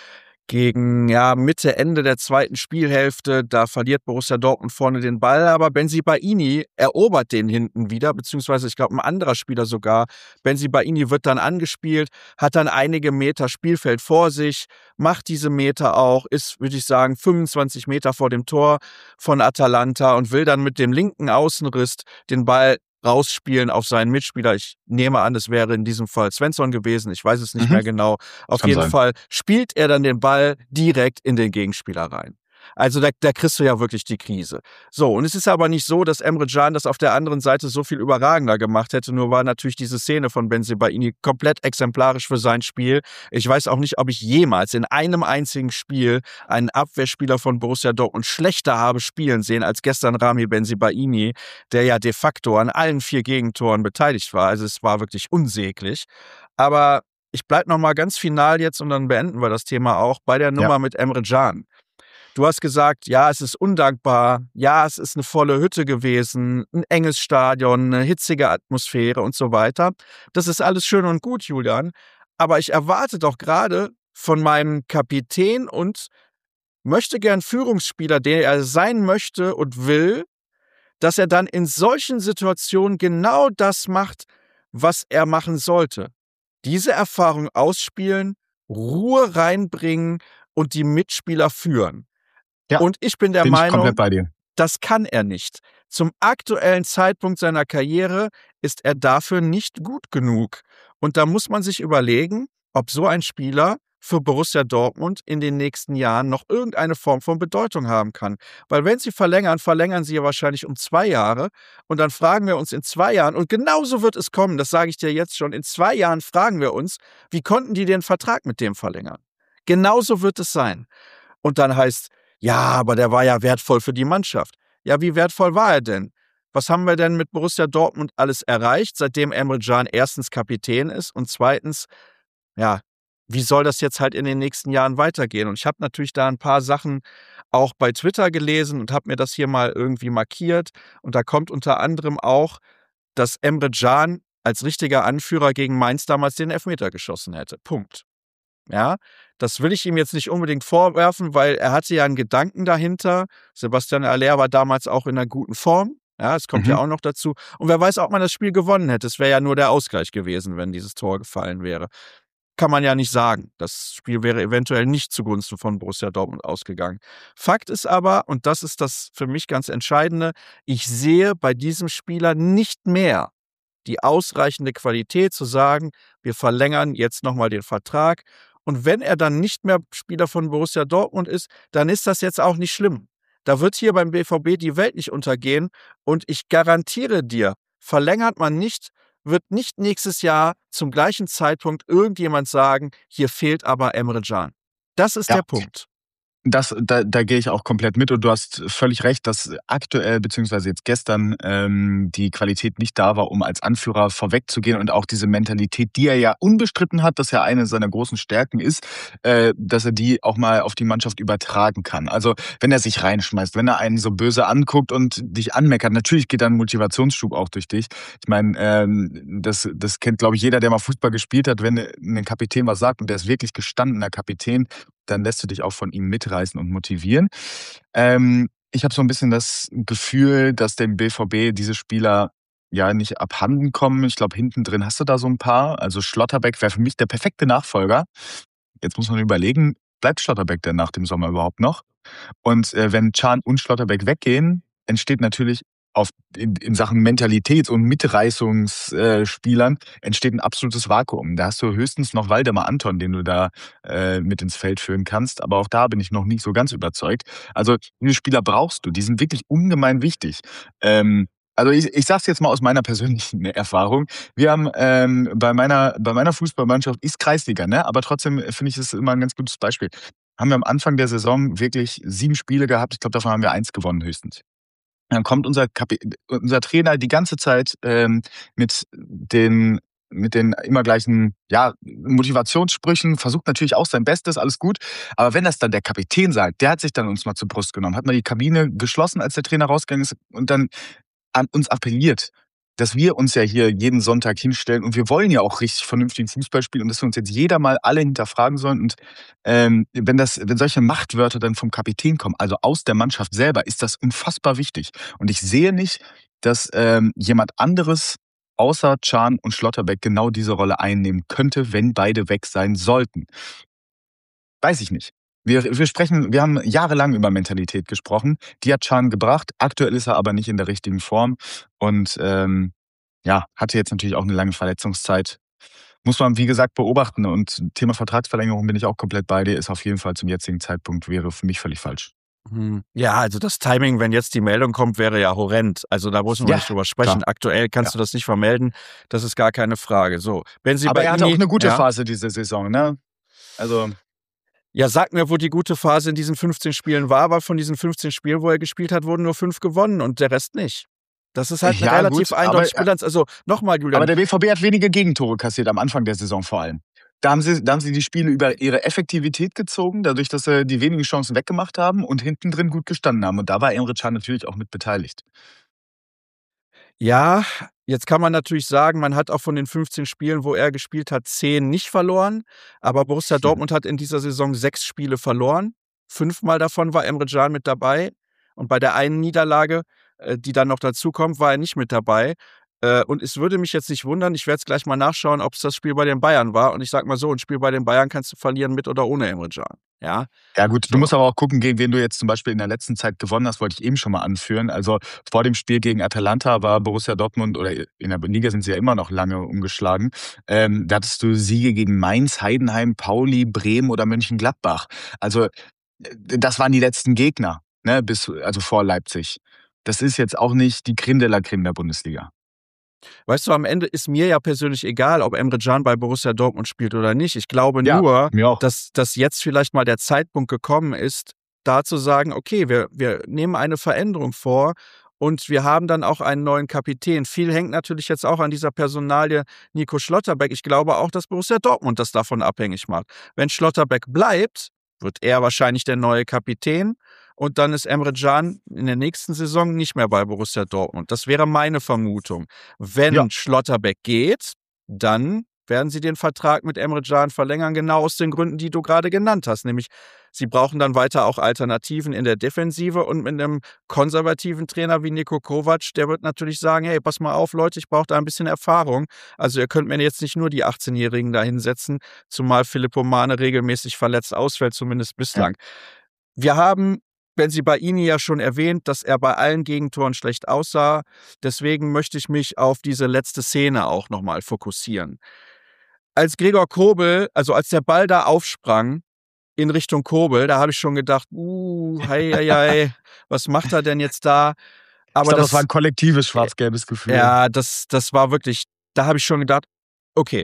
gegen Mitte, Ende der zweiten Spielhälfte, da verliert Borussia Dortmund vorne den Ball, aber Bensebaini erobert den hinten wieder, beziehungsweise ich glaube ein anderer Spieler sogar. Bensebaini wird dann angespielt, hat dann einige Meter Spielfeld vor sich, macht diese Meter auch, ist, würde ich sagen, 25 Meter vor dem Tor von Atalanta und will dann mit dem linken Außenriss den Ball rausspielen auf seinen Mitspieler. Ich nehme an, es wäre in diesem Fall Svensson gewesen. Ich weiß es nicht mehr genau. Auf Kann jeden sein. Fall spielt er dann den Ball direkt in den Gegenspieler rein. Also da kriegst du ja wirklich die Krise. So, und es ist aber nicht so, dass Emre Can das auf der anderen Seite so viel überragender gemacht hätte. Nur war natürlich diese Szene von Bensebaini komplett exemplarisch für sein Spiel. Ich weiß auch nicht, ob ich jemals in einem einzigen Spiel einen Abwehrspieler von Borussia Dortmund schlechter habe spielen sehen als gestern Rami Bensebaini, der ja de facto an allen 4 Gegentoren beteiligt war. Also es war wirklich unsäglich. Aber ich bleibe noch mal ganz final jetzt und dann beenden wir das Thema auch bei der Ja. Nummer mit Emre Can. Du hast gesagt, ja, es ist undankbar, ja, es ist eine volle Hütte gewesen, ein enges Stadion, eine hitzige Atmosphäre und so weiter. Das ist alles schön und gut, Julian, aber ich erwarte doch gerade von meinem Kapitän und möchte gern Führungsspieler, der er sein möchte und will, dass er dann in solchen Situationen genau das macht, was er machen sollte. Diese Erfahrung ausspielen, Ruhe reinbringen und die Mitspieler führen. Ja, Und ich bin der bin ich komplett Meinung, bei dir. das kann er nicht. Zum aktuellen Zeitpunkt seiner Karriere ist er dafür nicht gut genug. Und da muss man sich überlegen, ob so ein Spieler für Borussia Dortmund in den nächsten Jahren noch irgendeine Form von Bedeutung haben kann. Weil wenn sie verlängern, verlängern sie ja wahrscheinlich um 2 Jahre. Und dann fragen wir uns in 2 Jahren, und genauso wird es kommen, das sage ich dir jetzt schon, in 2 Jahren fragen wir uns, wie konnten die den Vertrag mit dem verlängern? Genauso wird es sein. Und dann heißt, ja, aber der war ja wertvoll für die Mannschaft. Ja, wie wertvoll war er denn? Was haben wir denn mit Borussia Dortmund alles erreicht, seitdem Emre Can erstens Kapitän ist und zweitens, ja, wie soll das jetzt halt in den nächsten Jahren weitergehen? Und ich habe natürlich da ein paar Sachen auch bei Twitter gelesen und habe mir das hier mal irgendwie markiert. Und da kommt unter anderem auch, dass Emre Can als richtiger Anführer gegen Mainz damals den Elfmeter geschossen hätte. Punkt. Ja, das will ich ihm jetzt nicht unbedingt vorwerfen, weil er hatte ja einen Gedanken dahinter. Sebastian Haller war damals auch in einer guten Form. Ja, es kommt ja Mhm. auch noch dazu. Und wer weiß, ob man das Spiel gewonnen hätte. Es wäre ja nur der Ausgleich gewesen, wenn dieses Tor gefallen wäre. Kann man ja nicht sagen. Das Spiel wäre eventuell nicht zugunsten von Borussia Dortmund ausgegangen. Fakt ist aber, und das ist das für mich ganz Entscheidende, ich sehe bei diesem Spieler nicht mehr die ausreichende Qualität zu sagen, wir verlängern jetzt nochmal den Vertrag. Und wenn er dann nicht mehr Spieler von Borussia Dortmund ist, dann ist das jetzt auch nicht schlimm. Da wird hier beim BVB die Welt nicht untergehen. Und ich garantiere dir, verlängert man nicht, wird nicht nächstes Jahr zum gleichen Zeitpunkt irgendjemand sagen, hier fehlt aber Emre Can. Das ist Ja. der Punkt. Da gehe ich auch komplett mit und du hast völlig recht, dass aktuell beziehungsweise jetzt gestern die Qualität nicht da war, um als Anführer vorwegzugehen und auch diese Mentalität, die er ja unbestritten hat, dass ja eine seiner großen Stärken ist, dass er die auch mal auf die Mannschaft übertragen kann. Also wenn er sich reinschmeißt, wenn er einen so böse anguckt und dich anmeckert, natürlich geht dann ein Motivationsschub auch durch dich. Ich meine, das kennt, glaube ich, jeder, der mal Fußball gespielt hat, wenn ein Kapitän was sagt und der ist wirklich gestandener Kapitän, dann lässt du dich auch von ihm mitreißen und motivieren. Ich habe so ein bisschen das Gefühl, dass dem BVB diese Spieler ja nicht abhanden kommen. Ich glaube, hinten drin hast du da so ein paar. Also Schlotterbeck wäre für mich der perfekte Nachfolger. Jetzt muss man überlegen, bleibt Schlotterbeck denn nach dem Sommer überhaupt noch? Und wenn Can und Schlotterbeck weggehen, entsteht natürlich in Sachen Mentalitäts- und Mitreißungsspielern entsteht ein absolutes Vakuum. Da hast du höchstens noch Waldemar Anton, den du da mit ins Feld führen kannst. Aber auch da bin ich noch nicht so ganz überzeugt. Also diese Spieler brauchst du. Die sind wirklich ungemein wichtig. Also ich sage es jetzt mal aus meiner persönlichen Erfahrung. Wir haben bei meiner Fußballmannschaft ist Kreisliga, ne? Aber trotzdem finde ich es immer ein ganz gutes Beispiel. Haben wir am Anfang der Saison wirklich 7 Spiele gehabt. Ich glaube, davon haben wir eins gewonnen höchstens. Dann kommt unser Trainer die ganze Zeit mit den immer gleichen, ja, Motivationssprüchen, versucht natürlich auch sein Bestes, alles gut. Aber wenn das dann der Kapitän sagt, der hat sich dann uns mal zur Brust genommen, hat mal die Kabine geschlossen, als der Trainer rausgegangen ist und dann an uns appelliert, dass wir uns ja hier jeden Sonntag hinstellen und wir wollen ja auch richtig vernünftigen Fußball spielen und dass wir uns jetzt jeder mal alle hinterfragen sollen. Und wenn solche Machtwörter dann vom Kapitän kommen, also aus der Mannschaft selber, ist das unfassbar wichtig. Und ich sehe nicht, dass jemand anderes außer Can und Schlotterbeck genau diese Rolle einnehmen könnte, wenn beide weg sein sollten. Weiß ich nicht. Wir haben jahrelang über Mentalität gesprochen. Die hat Can gebracht. Aktuell ist er aber nicht in der richtigen Form und ja, hatte jetzt natürlich auch eine lange Verletzungszeit. Muss man, wie gesagt, beobachten. Und Thema Vertragsverlängerung bin ich auch komplett bei dir, ist auf jeden Fall zum jetzigen Zeitpunkt wäre für mich völlig falsch. Ja, also das Timing, wenn jetzt die Meldung kommt, wäre ja horrend. Also da müssen wir Ja, nicht drüber sprechen. klar. Aktuell kannst Ja. du das nicht vermelden. Das ist gar keine Frage. So, wenn sie Aber bei er hatte auch Ini, eine gute ja, Phase diese Saison, ne? Also, ja, sag mir, wo die gute Phase in diesen 15 Spielen war, aber von diesen 15 Spielen, wo er gespielt hat, wurden nur 5 gewonnen und der Rest nicht. Das ist halt eine ja relativ gut, aber eindeutige Bilanz. Also nochmal, Aber Julian, der BVB hat wenige Gegentore kassiert am Anfang der Saison vor allem. Da haben sie die Spiele über ihre Effektivität gezogen, dadurch, dass sie die wenigen Chancen weggemacht haben und hinten drin gut gestanden haben. Und da war Emre Can natürlich auch mit beteiligt. ja, jetzt kann man natürlich sagen, man hat auch von den 15 Spielen, wo er gespielt hat, 10 nicht verloren. Aber Borussia Dortmund hat in dieser Saison 6 Spiele verloren. 5-mal davon war Emre Can mit dabei. Und bei der einen Niederlage, die dann noch dazukommt, war er nicht mit dabei. Und es würde mich jetzt nicht wundern, ich werde jetzt gleich mal nachschauen, ob es das Spiel bei den Bayern war. Und ich sag mal so, ein Spiel bei den Bayern kannst du verlieren mit oder ohne Emre Can. Ja, Ja gut, du so. musst aber auch gucken, gegen wen du jetzt zum Beispiel in der letzten Zeit gewonnen hast, wollte ich eben schon mal anführen. Also vor dem Spiel gegen Atalanta war Borussia Dortmund, oder in der Liga sind sie ja immer noch lange umgeschlagen, da hattest du Siege gegen Mainz, Heidenheim, Pauli, Bremen oder Mönchengladbach. Also das waren die letzten Gegner, ne, also vor Leipzig. Das ist jetzt auch nicht die Creme de la Creme der Bundesliga. Weißt du, am Ende ist mir ja persönlich egal, ob Emre Can bei Borussia Dortmund spielt oder nicht. Ich glaube Ja, nur, mir auch. dass jetzt vielleicht mal der Zeitpunkt gekommen ist, da zu sagen, okay, wir nehmen eine Veränderung vor und wir haben dann auch einen neuen Kapitän. Viel hängt natürlich jetzt auch an dieser Personalie Nico Schlotterbeck. Ich glaube auch, dass Borussia Dortmund das davon abhängig macht. Wenn Schlotterbeck bleibt, wird er wahrscheinlich der neue Kapitän. Und dann ist Emre Can in der nächsten Saison nicht mehr bei Borussia Dortmund. Das wäre meine Vermutung. Ja, Wenn Schlotterbeck geht, dann werden sie den Vertrag mit Emre Can verlängern, genau aus den Gründen, die du gerade genannt hast. Nämlich, sie brauchen dann weiter auch Alternativen in der Defensive und mit einem konservativen Trainer wie Niko Kovac, der wird natürlich sagen, hey, pass mal auf, Leute, ich brauche da ein bisschen Erfahrung. Also ihr könnt mir jetzt nicht nur die 18-Jährigen da hinsetzen, zumal Filippo Mane regelmäßig verletzt ausfällt, zumindest ja. bislang. Wir haben Bensebaini ja schon erwähnt, dass er bei allen Gegentoren schlecht aussah. Deswegen möchte ich mich auf diese letzte Szene auch nochmal fokussieren. Als Gregor Kobel, also als der Ball da aufsprang in Richtung Kobel, da habe ich schon gedacht, hei, hei, hei, was macht er denn jetzt da? Ich Aber glaube, das war das, ein kollektives schwarz-gelbes Gefühl. ja, das war wirklich, da habe ich schon gedacht, okay.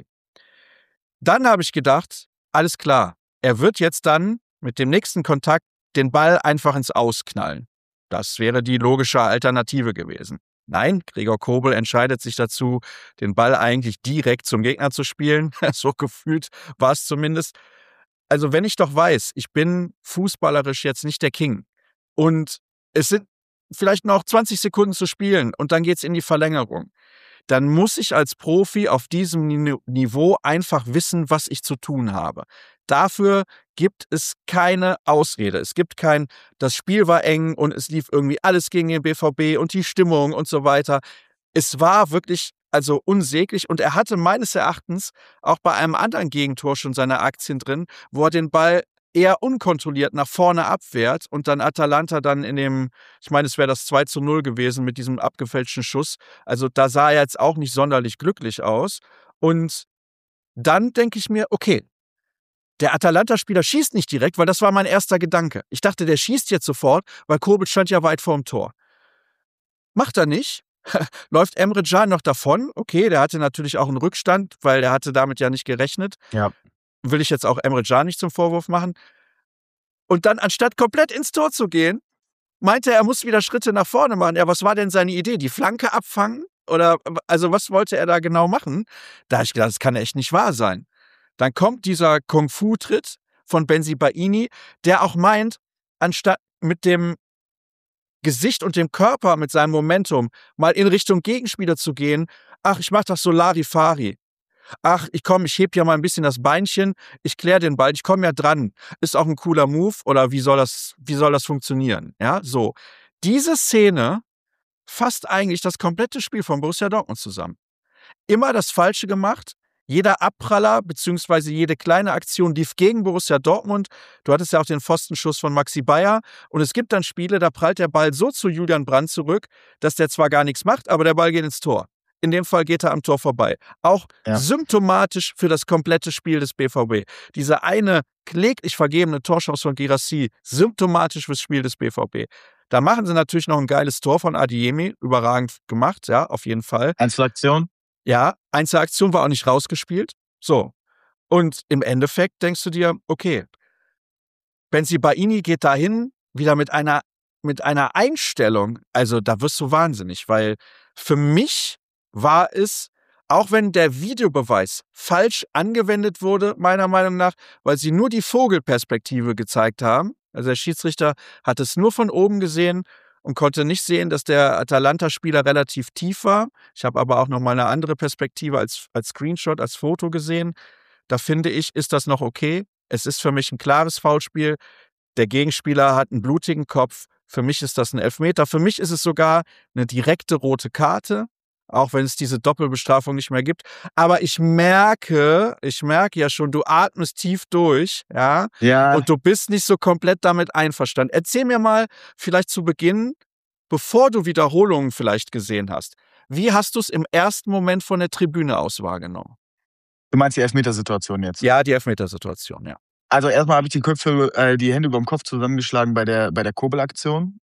Dann habe ich gedacht, alles klar, er wird jetzt dann mit dem nächsten Kontakt den Ball einfach ins Ausknallen. Das wäre die logische Alternative gewesen. Nein, Gregor Kobel entscheidet sich dazu, den Ball eigentlich direkt zum Gegner zu spielen. So gefühlt war es zumindest. Also wenn ich doch weiß, ich bin fußballerisch jetzt nicht der King und es sind vielleicht noch 20 Sekunden zu spielen und dann geht's in die Verlängerung, dann muss ich als Profi auf diesem Niveau einfach wissen, was ich zu tun habe. Dafür gibt es keine Ausrede. Es gibt kein, das Spiel war eng und es lief irgendwie alles gegen den BVB und die Stimmung und so weiter. Es war wirklich also unsäglich und er hatte meines Erachtens auch bei einem anderen Gegentor schon seine Aktien drin, wo er den Ball eher unkontrolliert nach vorne abwehrt und dann Atalanta dann in dem, ich meine, es wäre das 2:0 gewesen mit diesem abgefälschten Schuss. Also da sah er jetzt auch nicht sonderlich glücklich aus. Und dann denke ich mir, okay, der Atalanta-Spieler schießt nicht direkt, weil das war mein erster Gedanke. Ich dachte, der schießt jetzt sofort, weil Kobel stand ja weit vorm Tor. Macht er nicht. läuft Emre Can noch davon. Okay, der hatte natürlich auch einen Rückstand, weil der hatte damit ja nicht gerechnet. Ja. Will ich jetzt auch Emre Can nicht zum Vorwurf machen. Und dann, anstatt komplett ins Tor zu gehen, meinte er muss wieder Schritte nach vorne machen. Ja, was war denn seine Idee? Die Flanke abfangen? Oder, also was wollte er da genau machen? Da habe ich gedacht, das kann echt nicht wahr sein. Dann kommt dieser Kung-Fu-Tritt von Bensebaini, der auch meint, anstatt mit dem Gesicht und dem Körper, mit seinem Momentum, mal in Richtung Gegenspieler zu gehen, ach, ich mach das so Larifari. Ach, ich heb ja mal ein bisschen das Beinchen, ich kläre den Ball, ich komme ja dran. Ist auch ein cooler Move oder wie soll das funktionieren? Ja, so. Diese Szene fasst eigentlich das komplette Spiel von Borussia Dortmund zusammen. Immer das Falsche gemacht. Jeder Abpraller bzw. jede kleine Aktion lief gegen Borussia Dortmund. Du hattest ja auch den Pfostenschuss von Maxi Bayer. Und es gibt dann Spiele, da prallt der Ball so zu Julian Brandt zurück, dass der zwar gar nichts macht, aber der Ball geht ins Tor. In dem Fall geht er am Tor vorbei. Auch symptomatisch für das komplette Spiel des BVB. Diese eine kläglich vergebene Torschuss von Guirassy, symptomatisch fürs Spiel des BVB. Da machen sie natürlich noch ein geiles Tor von Adeyemi, überragend gemacht, ja, auf jeden Fall. Einzelaktion? Ja, Einzelaktion war auch nicht rausgespielt. So. Und im Endeffekt denkst du dir, okay, Bensebaini geht dahin, wieder mit einer Einstellung, also da wirst du wahnsinnig, weil für mich war es, auch wenn der Videobeweis falsch angewendet wurde, meiner Meinung nach, weil sie nur die Vogelperspektive gezeigt haben. Also der Schiedsrichter hat es nur von oben gesehen und konnte nicht sehen, dass der Atalanta-Spieler relativ tief war. Ich habe aber auch noch mal eine andere Perspektive als Screenshot, als Foto gesehen. Da finde ich, ist das noch okay. Es ist für mich ein klares Foulspiel. Der Gegenspieler hat einen blutigen Kopf. Für mich ist das ein Elfmeter. Für mich ist es sogar eine direkte rote Karte, auch wenn es diese Doppelbestrafung nicht mehr gibt. Aber ich merke ja schon, du atmest tief durch, ja, Ja. und du bist nicht so komplett damit einverstanden. Erzähl mir mal vielleicht zu Beginn, bevor du Wiederholungen vielleicht gesehen hast, wie hast du es im ersten Moment von der Tribüne aus wahrgenommen? Du meinst die Elfmetersituation jetzt? Ja, die Elfmetersituation, ja. Also erstmal habe ich die Hände über dem Kopf zusammengeschlagen bei der Kobel-Aktion.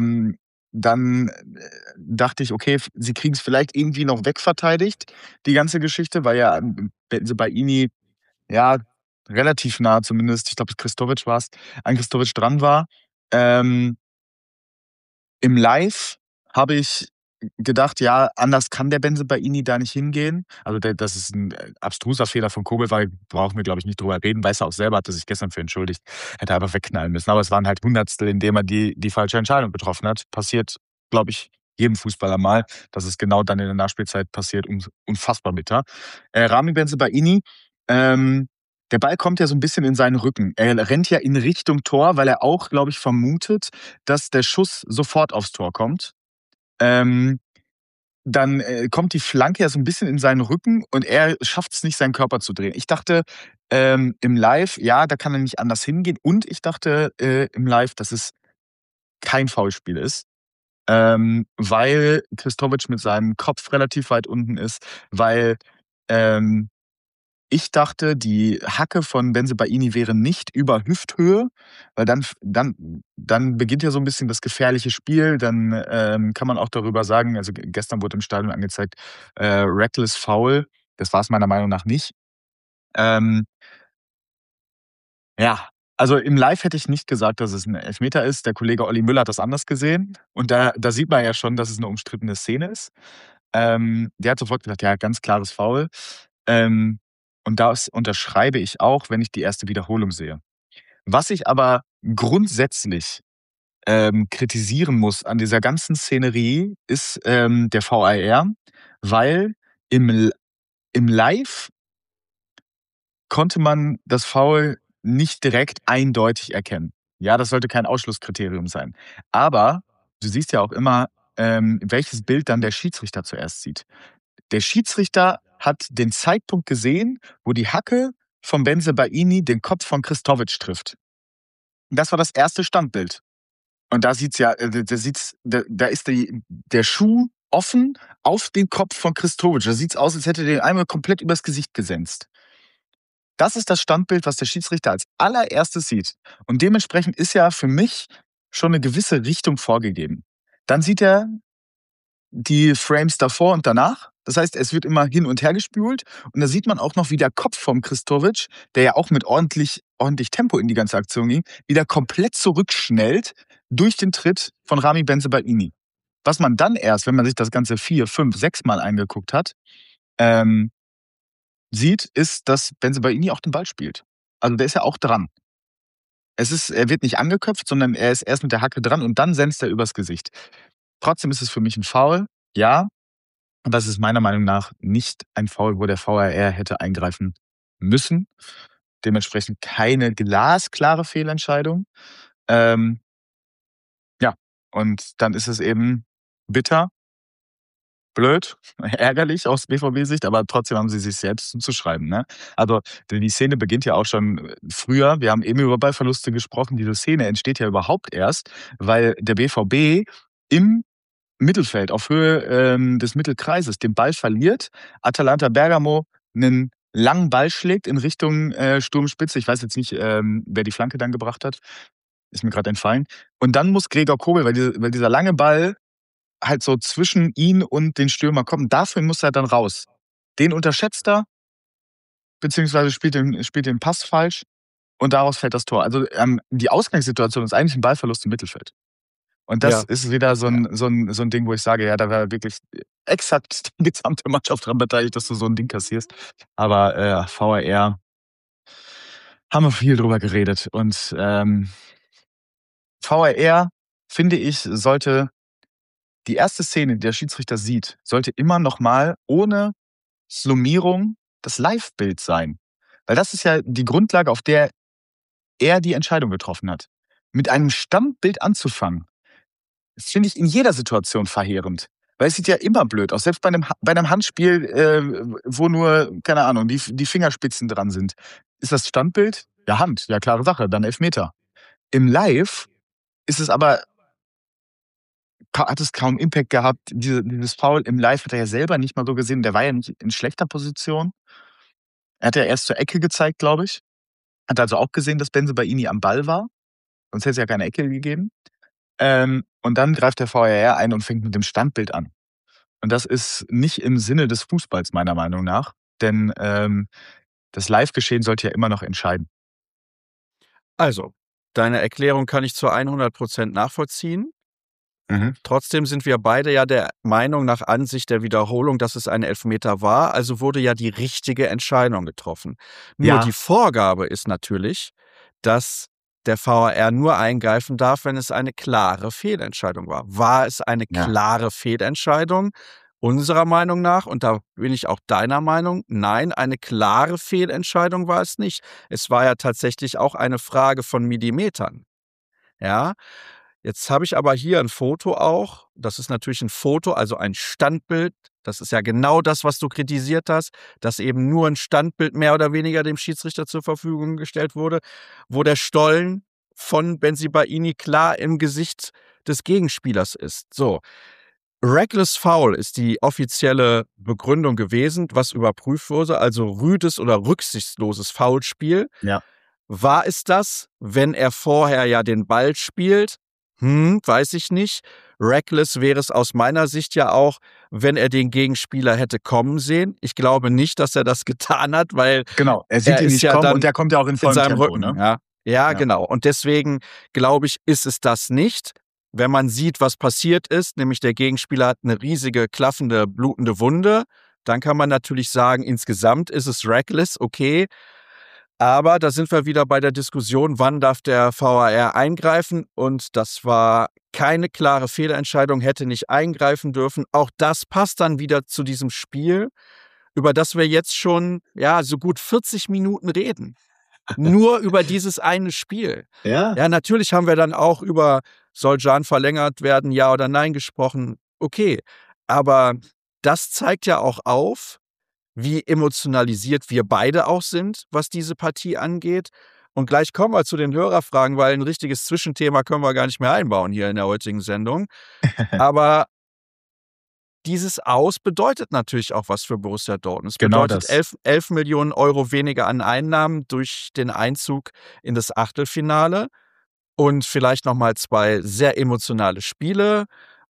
Dann dachte ich, okay, sie kriegen es vielleicht irgendwie noch wegverteidigt, die ganze Geschichte, weil ja Bensebaini ja relativ nah zumindest, ich glaube, Christovic war es, an Christovic dran war. Ähm, Im Live habe ich gedacht, ja, anders kann der Bensebaini da nicht hingehen. Also das ist ein abstruser Fehler von Kobel, weil brauchen wir, glaube ich, nicht drüber reden. Weiß er auch selber, hat er sich gestern für entschuldigt. Hätte einfach wegknallen müssen. Aber es waren halt Hundertstel, in dem er die falsche Entscheidung getroffen hat. Passiert, glaube ich, jedem Fußballer mal. Dass es genau dann in der Nachspielzeit passiert, unfassbar bitter. Rami Bensebaini, der Ball kommt ja so ein bisschen in seinen Rücken. Er rennt ja in Richtung Tor, weil er auch, glaube ich, vermutet, dass der Schuss sofort aufs Tor kommt. Dann kommt die Flanke ja so ein bisschen in seinen Rücken und er schafft es nicht, seinen Körper zu drehen. Ich dachte im Live, ja, da kann er nicht anders hingehen. Und ich dachte im Live, dass es kein Foulspiel ist, weil Christovic mit seinem Kopf relativ weit unten ist, weil ähm, ich dachte, die Hacke von Bensebaini wäre nicht über Hüfthöhe, weil dann beginnt ja so ein bisschen das gefährliche Spiel. Dann kann man auch darüber sagen, also gestern wurde im Stadion angezeigt, reckless Foul. Das war es meiner Meinung nach nicht. Ähm, ja, also im Live hätte ich nicht gesagt, dass es ein Elfmeter ist. Der Kollege Olli Müller hat das anders gesehen. Und da sieht man ja schon, dass es eine umstrittene Szene ist. Der hat sofort gesagt, ja, ganz klares Foul. Ähm, und das unterschreibe ich auch, wenn ich die erste Wiederholung sehe. Was ich aber grundsätzlich kritisieren muss an dieser ganzen Szenerie, ist der VAR, weil im Live konnte man das Foul nicht direkt eindeutig erkennen. Ja, das sollte kein Ausschlusskriterium sein. Aber du siehst ja auch immer, welches Bild dann der Schiedsrichter zuerst sieht. Der Schiedsrichter hat den Zeitpunkt gesehen, wo die Hacke von Bensebaini den Kopf von Christovic trifft. Das war das erste Standbild. Und da sieht's ja, da ist der Schuh offen auf den Kopf von Christovic. Da sieht's aus, als hätte er den einmal komplett übers Gesicht gesenzt. Das ist das Standbild, was der Schiedsrichter als allererstes sieht. Und dementsprechend ist ja für mich schon eine gewisse Richtung vorgegeben. Dann sieht er die Frames davor und danach. Das heißt, es wird immer hin und her gespült. Und da sieht man auch noch, wie der Kopf vom Christovic, der ja auch mit ordentlich Tempo in die ganze Aktion ging, wieder komplett zurückschnellt durch den Tritt von Rami Bensebaini. Was man dann erst, wenn man sich das Ganze 4, 5, 6 Mal angeguckt hat, sieht, ist, dass Bensebaini auch den Ball spielt. Also der ist ja auch dran. Er wird nicht angeköpft, sondern er ist erst mit der Hacke dran und dann senzt er übers Gesicht. Trotzdem ist es für mich ein Foul, ja, aber es ist meiner Meinung nach nicht ein Foul, wo der VAR hätte eingreifen müssen. Dementsprechend keine glasklare Fehlentscheidung. Ja, und dann ist es eben bitter, blöd, ärgerlich aus BVB-Sicht, aber trotzdem haben sie sich selbst zuzuschreiben. Ne? Also die Szene beginnt ja auch schon früher. Wir haben eben über Ballverluste gesprochen. Diese Szene entsteht ja überhaupt erst, weil der BVB im Mittelfeld, auf Höhe des Mittelkreises, den Ball verliert. Atalanta Bergamo einen langen Ball schlägt in Richtung Sturmspitze. Ich weiß jetzt nicht, wer die Flanke dann gebracht hat. Ist mir gerade entfallen. Und dann muss Gregor Kobel, weil dieser lange Ball halt so zwischen ihn und den Stürmer kommt. Dafür muss er dann raus. Den unterschätzt er, beziehungsweise spielt den Pass falsch und daraus fällt das Tor. Also die Ausgangssituation ist eigentlich ein Ballverlust im Mittelfeld. Und das ist wieder so ein Ding, wo ich sage, ja, da war wirklich exakt die gesamte Mannschaft dran beteiligt, dass du so ein Ding kassierst. Aber VAR haben wir viel drüber geredet. Und VAR, finde ich, sollte die erste Szene, die der Schiedsrichter sieht, sollte immer noch mal ohne Slumierung das Live-Bild sein. Weil das ist ja die Grundlage, auf der er die Entscheidung getroffen hat. Mit einem Stammbild anzufangen, das finde ich in jeder Situation verheerend. Weil es sieht ja immer blöd aus. Selbst bei einem Handspiel, wo nur, keine Ahnung, die Fingerspitzen dran sind. Ist das Standbild? Ja, Hand. Ja, klare Sache. Dann Elfmeter. Im Live ist es aber, hat es kaum Impact gehabt. Dieses Foul im Live hat er ja selber nicht mal so gesehen. Der war ja nicht in schlechter Position. Er hat ja erst zur Ecke gezeigt, glaube ich. Hat also auch gesehen, dass Bensebaini am Ball war. Sonst hätte es ja keine Ecke gegeben. Und dann greift der VAR ein und fängt mit dem Standbild an. Und das ist nicht im Sinne des Fußballs, meiner Meinung nach. Denn das Live-Geschehen sollte ja immer noch entscheiden. Also, deine Erklärung kann ich zu 100% nachvollziehen. Trotzdem sind wir beide ja der Meinung nach Ansicht der Wiederholung, dass es ein Elfmeter war. Also wurde ja die richtige Entscheidung getroffen. Nur die Vorgabe ist natürlich, dass der VAR nur eingreifen darf, wenn es eine klare Fehlentscheidung war. War es eine klare Fehlentscheidung? Unserer Meinung nach, und da bin ich auch deiner Meinung, nein, eine klare Fehlentscheidung war es nicht. Es war ja tatsächlich auch eine Frage von Millimetern. Ja, jetzt habe ich aber hier ein Foto auch. Das ist natürlich ein Foto, also ein Standbild. Das ist ja genau das, was du kritisiert hast, dass eben nur ein Standbild mehr oder weniger dem Schiedsrichter zur Verfügung gestellt wurde, wo der Stollen von Bensebaini klar im Gesicht des Gegenspielers ist. So. Reckless Foul ist die offizielle Begründung gewesen, was überprüft wurde, also rüdes oder rücksichtsloses Foulspiel. Ja. War es das, wenn er vorher ja den Ball spielt? Weiß ich nicht. Reckless wäre es aus meiner Sicht ja auch, wenn er den Gegenspieler hätte kommen sehen. Ich glaube nicht, dass er das getan hat, weil genau, er sieht ihn nicht ja kommen und der kommt ja auch in vollem seinem Tempo, Rücken. Ne? Ja, genau. Und deswegen glaube ich, ist es das nicht. Wenn man sieht, was passiert ist, nämlich der Gegenspieler hat eine riesige, klaffende, blutende Wunde, dann kann man natürlich sagen, insgesamt ist es reckless, okay. Aber da sind wir wieder bei der Diskussion, wann darf der VAR eingreifen? Und das war keine klare Fehlentscheidung, hätte nicht eingreifen dürfen. Auch das passt dann wieder zu diesem Spiel, über das wir jetzt schon so gut 40 Minuten reden. Nur über dieses eine Spiel. Ja, natürlich haben wir dann auch über, soll Can verlängert werden, ja oder nein gesprochen. Okay, aber das zeigt ja auch auf, wie emotionalisiert wir beide auch sind, was diese Partie angeht. Und gleich kommen wir zu den Hörerfragen, weil ein richtiges Zwischenthema können wir gar nicht mehr einbauen hier in der heutigen Sendung. Aber dieses Aus bedeutet natürlich auch was für Borussia Dortmund. Es bedeutet 11 Millionen Euro weniger an Einnahmen durch den Einzug in das Achtelfinale und vielleicht nochmal 2 sehr emotionale Spiele.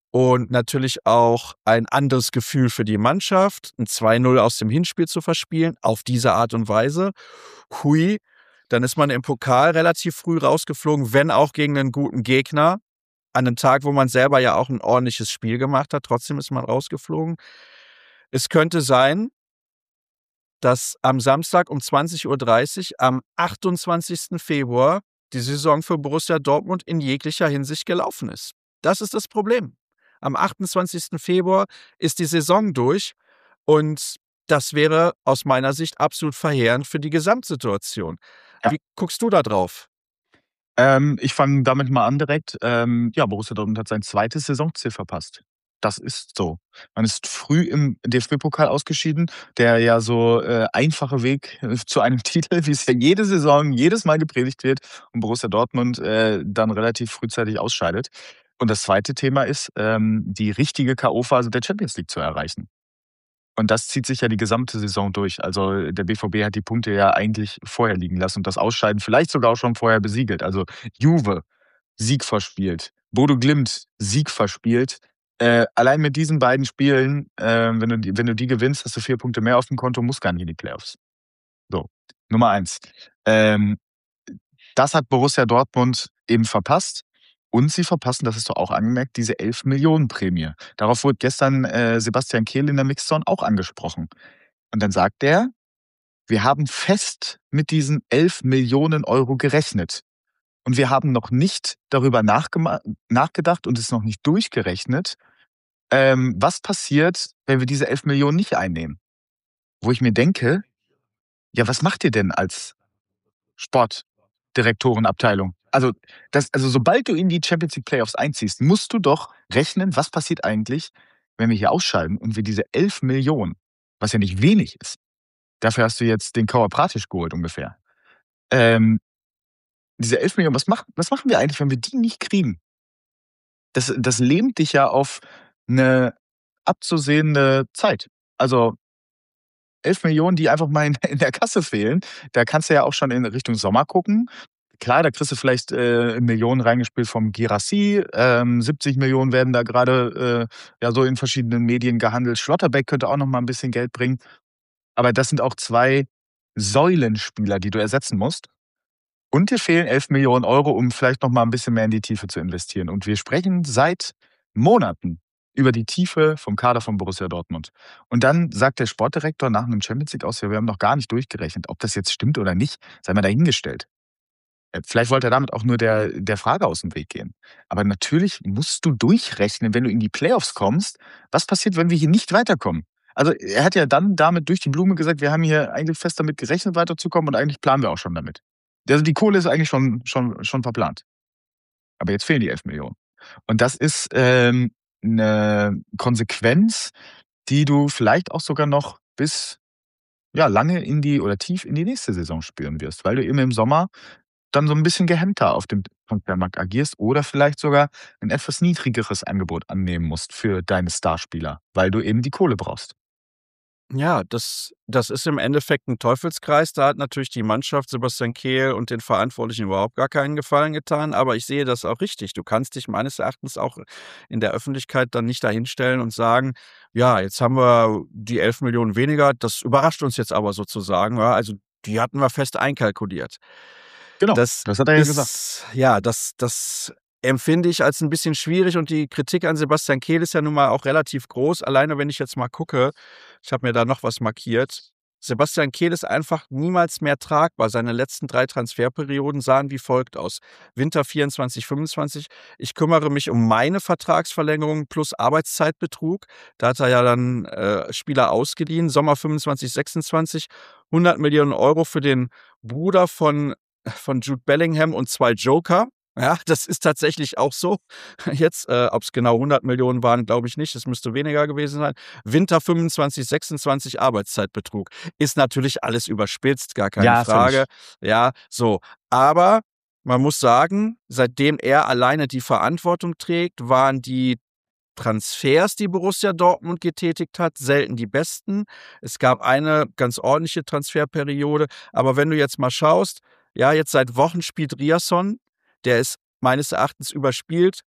und natürlich auch ein anderes Gefühl für die Mannschaft, ein 2-0 aus dem Hinspiel zu verspielen, auf diese Art und Weise. Hui, dann ist man im Pokal relativ früh rausgeflogen, wenn auch gegen einen guten Gegner. An einem Tag, wo man selber ja auch ein ordentliches Spiel gemacht hat, trotzdem ist man rausgeflogen. Es könnte sein, dass am Samstag um 20:30 Uhr am 28. Februar die Saison für Borussia Dortmund in jeglicher Hinsicht gelaufen ist. Das ist das Problem. Am 28. Februar ist die Saison durch und das wäre aus meiner Sicht absolut verheerend für die Gesamtsituation. Ja. Wie guckst du da drauf? Ich fange damit mal an direkt. Ja, Borussia Dortmund hat sein zweites Saisonziel verpasst. Das ist so. Man ist früh im DFB-Pokal ausgeschieden, der ja so einfache Weg zu einem Titel, wie es ja jede Saison, jedes Mal gepredigt wird und Borussia Dortmund dann relativ frühzeitig ausscheidet. Und das zweite Thema ist, die richtige K.O.-Phase der Champions League zu erreichen. Und das zieht sich ja die gesamte Saison durch. Also der BVB hat die Punkte ja eigentlich vorher liegen lassen und das Ausscheiden vielleicht sogar auch schon vorher besiegelt. Also Juve, Sieg verspielt. Bodo Glimt, Sieg verspielt. Allein mit diesen beiden Spielen, wenn du die gewinnst, hast du 4 Punkte mehr auf dem Konto, musst gar nicht in die Playoffs. So, Nummer eins. Ähm, Das hat Borussia Dortmund eben verpasst. Und sie verpassen, das hast du auch angemerkt, diese 11 Millionen Prämie. Darauf wurde gestern Sebastian Kehl in der Mixzone auch angesprochen. Und dann sagt er, wir haben fest mit diesen 11 Millionen Euro gerechnet. Und wir haben noch nicht darüber nachgedacht und es noch nicht durchgerechnet, was passiert, wenn wir diese 11 Millionen nicht einnehmen. Wo ich mir denke, ja, was macht ihr denn als Sportdirektorenabteilung? Also sobald du in die Champions League Playoffs einziehst, musst du doch rechnen, was passiert eigentlich, wenn wir hier ausscheiden und wir diese 11 Millionen, was ja nicht wenig ist, dafür hast du jetzt den Kauer Pratisch geholt ungefähr. Ähm, Diese 11 Millionen, was machen wir eigentlich, wenn wir die nicht kriegen? Das lähmt dich ja auf eine abzusehende Zeit. Also 11 Millionen, die einfach mal in der Kasse fehlen. Da kannst du ja auch schon in Richtung Sommer gucken. Klar, da kriegst du vielleicht Millionen reingespielt vom Guirassy. 70 Millionen werden da gerade ja so in verschiedenen Medien gehandelt. Schlotterbeck könnte auch noch mal ein bisschen Geld bringen. Aber das sind auch 2 Säulenspieler, die du ersetzen musst. Und dir fehlen 11 Millionen Euro, um vielleicht noch mal ein bisschen mehr in die Tiefe zu investieren. Und wir sprechen seit Monaten über die Tiefe vom Kader von Borussia Dortmund. Und dann sagt der Sportdirektor nach einem Champions League aus, ja, wir haben noch gar nicht durchgerechnet. Ob das jetzt stimmt oder nicht, sei mal dahingestellt. Vielleicht wollte er damit auch nur der Frage aus dem Weg gehen. Aber natürlich musst du durchrechnen, wenn du in die Playoffs kommst, was passiert, wenn wir hier nicht weiterkommen. Also er hat ja dann damit durch die Blume gesagt, wir haben hier eigentlich fest damit gerechnet, weiterzukommen und eigentlich planen wir auch schon damit. Also die Kohle ist eigentlich schon verplant. Aber jetzt fehlen die 11 Millionen. Und das ist 'ne Konsequenz, die du vielleicht auch sogar noch bis, ja, lange in die oder tief in die nächste Saison spüren wirst, weil du eben im Sommer dann so ein bisschen gehemmter auf dem Transfermarkt agierst oder vielleicht sogar ein etwas niedrigeres Angebot annehmen musst für deine Starspieler, weil du eben die Kohle brauchst. Ja, das ist im Endeffekt ein Teufelskreis. Da hat natürlich die Mannschaft, Sebastian Kehl und den Verantwortlichen überhaupt gar keinen Gefallen getan, aber ich sehe das auch richtig. Du kannst dich meines Erachtens auch in der Öffentlichkeit dann nicht dahinstellen und sagen: „Ja, jetzt haben wir die 11 Millionen weniger, das überrascht uns jetzt aber sozusagen, ja, also die hatten wir fest einkalkuliert.“ Genau, Das das hat er ja gesagt. das empfinde ich als ein bisschen schwierig und die Kritik an Sebastian Kehl ist ja nun mal auch relativ groß. Alleine, wenn ich jetzt mal gucke, ich habe mir da noch was markiert. Sebastian Kehl ist einfach niemals mehr tragbar. Seine letzten 3 Transferperioden sahen wie folgt aus: Winter 24, 25: „Ich kümmere mich um meine Vertragsverlängerung plus Arbeitszeitbetrug.“ Da hat er ja dann Spieler ausgeliehen. Sommer 25, 26: „100 Millionen Euro für den Bruder von Jude Bellingham und 2 Joker.“ Ja, das ist tatsächlich auch so. Jetzt, ob es genau 100 Millionen waren, glaube ich nicht. Es müsste weniger gewesen sein. Winter 25, 26 Arbeitszeitbetrug. Ist natürlich alles überspitzt, gar keine Ja, Frage. völlig. Ja, so. Aber man muss sagen, seitdem er alleine die Verantwortung trägt, waren die Transfers, die Borussia Dortmund getätigt hat, selten die besten. Es gab eine ganz ordentliche Transferperiode, aber wenn du jetzt mal schaust, ja, jetzt seit Wochen spielt Riasson, der ist meines Erachtens überspielt.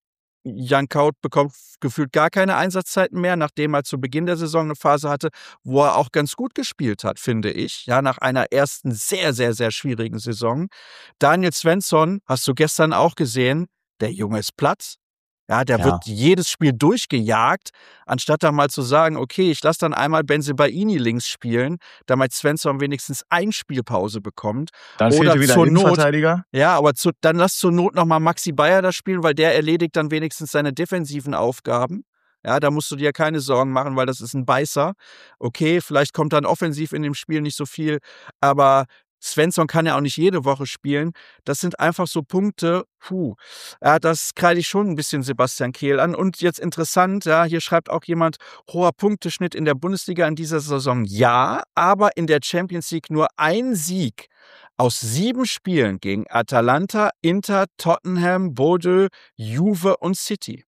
Jan Kaut bekommt gefühlt gar keine Einsatzzeiten mehr, nachdem er zu Beginn der Saison eine Phase hatte, wo er auch ganz gut gespielt hat, finde ich, ja, nach einer ersten sehr, sehr, sehr schwierigen Saison. Daniel Svensson, hast du gestern auch gesehen, der Junge ist platt. Ja, der wird Ja. jedes Spiel durchgejagt, anstatt da mal zu sagen: „Okay, ich lasse dann einmal Bensebaini links spielen, damit Svensson wenigstens Spielpause bekommt." Dann Oder fehlte wieder 'n zur Not Innenverteidiger. ja, aber dann lass zur Not noch mal Maxi Bayer da spielen, weil der erledigt dann wenigstens seine defensiven Aufgaben. Ja, da musst du dir keine Sorgen machen, weil das ist 'n Beißer. Okay, vielleicht kommt dann offensiv in dem Spiel nicht so viel, aber Svensson kann ja auch nicht jede Woche spielen. Das sind einfach so Punkte, ja, das kreide ich schon 'n bisschen Sebastian Kehl an. Und jetzt interessant, ja, hier schreibt auch jemand: „Hoher Punkteschnitt in der Bundesliga in dieser Saison." Ja, aber in der Champions League nur ein Sieg aus 7 Spielen gegen Atalanta, Inter, Tottenham, Bordeaux, Juve und City.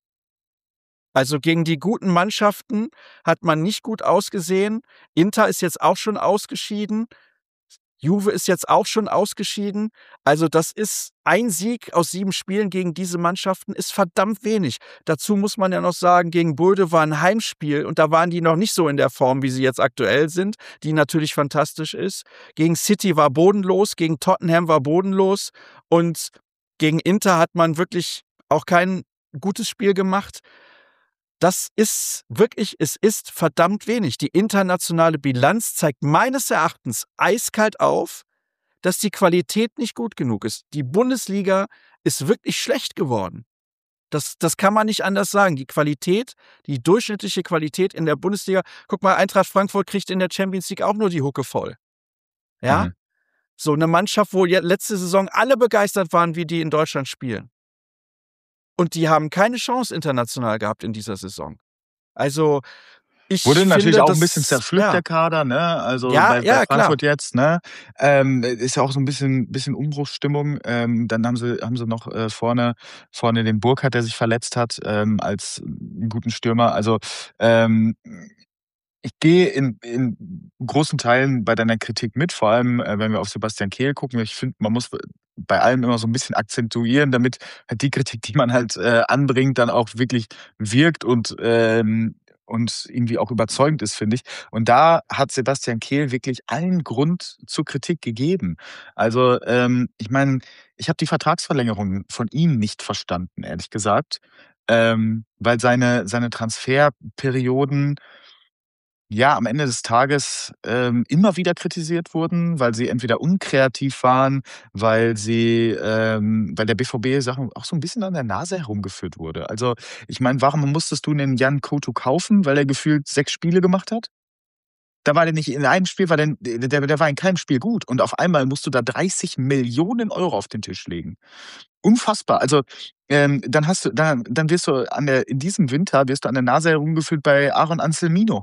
Also, gegen die guten Mannschaften hat man nicht gut ausgesehen. Inter ist jetzt auch schon ausgeschieden. Juve ist jetzt auch schon ausgeschieden. Also, das ist ein Sieg aus 7 Spielen gegen diese Mannschaften ist verdammt wenig. Dazu muss man ja noch sagen, gegen Bode war 'n Heimspiel und da waren die noch nicht so in der Form, wie sie jetzt aktuell sind, die natürlich fantastisch ist. Gegen City war bodenlos, gegen Tottenham war bodenlos und gegen Inter hat man wirklich auch kein gutes Spiel gemacht. Das ist wirklich es ist verdammt wenig. Die internationale Bilanz zeigt meines Erachtens eiskalt auf, dass die Qualität nicht gut genug ist. Die Bundesliga ist wirklich schlecht geworden. Das kann man nicht anders sagen. Die Qualität, die durchschnittliche Qualität in der Bundesliga, guck mal, Eintracht Frankfurt kriegt in der Champions League auch nur die Hucke voll. Ja? Mhm. So 'ne Mannschaft, wo letzte Saison alle begeistert waren, wie die in Deutschland spielen. Und die haben keine Chance international gehabt in dieser Saison. Also, ich Wurde natürlich finde, auch 'n bisschen das zerpflückt, ja. der Kader, ne? Also, Ja, bei ja, klar. Frankfurt jetzt, ne? Ist ja auch so 'n bisschen Umbruchsstimmung. Dann haben sie noch, vorne den Burkhardt, der sich verletzt hat, als 'n guten Stürmer. Also, ähm, ich gehe in großen Teilen bei deiner Kritik mit, vor allem, wenn wir auf Sebastian Kehl gucken. Ich finde, man muss bei allem immer so 'n bisschen akzentuieren, damit halt die Kritik, die man halt, anbringt, dann auch wirklich wirkt und irgendwie auch überzeugend ist, finde ich. Und da hat Sebastian Kehl wirklich allen Grund zur Kritik gegeben. Also, ich meine, ich habe die Vertragsverlängerung von ihm nicht verstanden, ehrlich gesagt, weil seine Transferperioden ja, am Ende des Tages, immer wieder kritisiert wurden, weil sie entweder unkreativ waren, weil der BVB Sachen auch so 'n bisschen an der Nase herumgeführt wurde. Also, ich meine, warum musstest du 'nen Jan Koto kaufen, weil er gefühlt 6 Spiele gemacht hat? Da war der nicht in einem Spiel war der war in keinem Spiel gut und auf einmal musst du da 30 Millionen Euro auf den Tisch legen. Unfassbar. Also, dann wirst du in diesem Winter wirst du an der Nase herumgeführt bei Aaron Anselmino.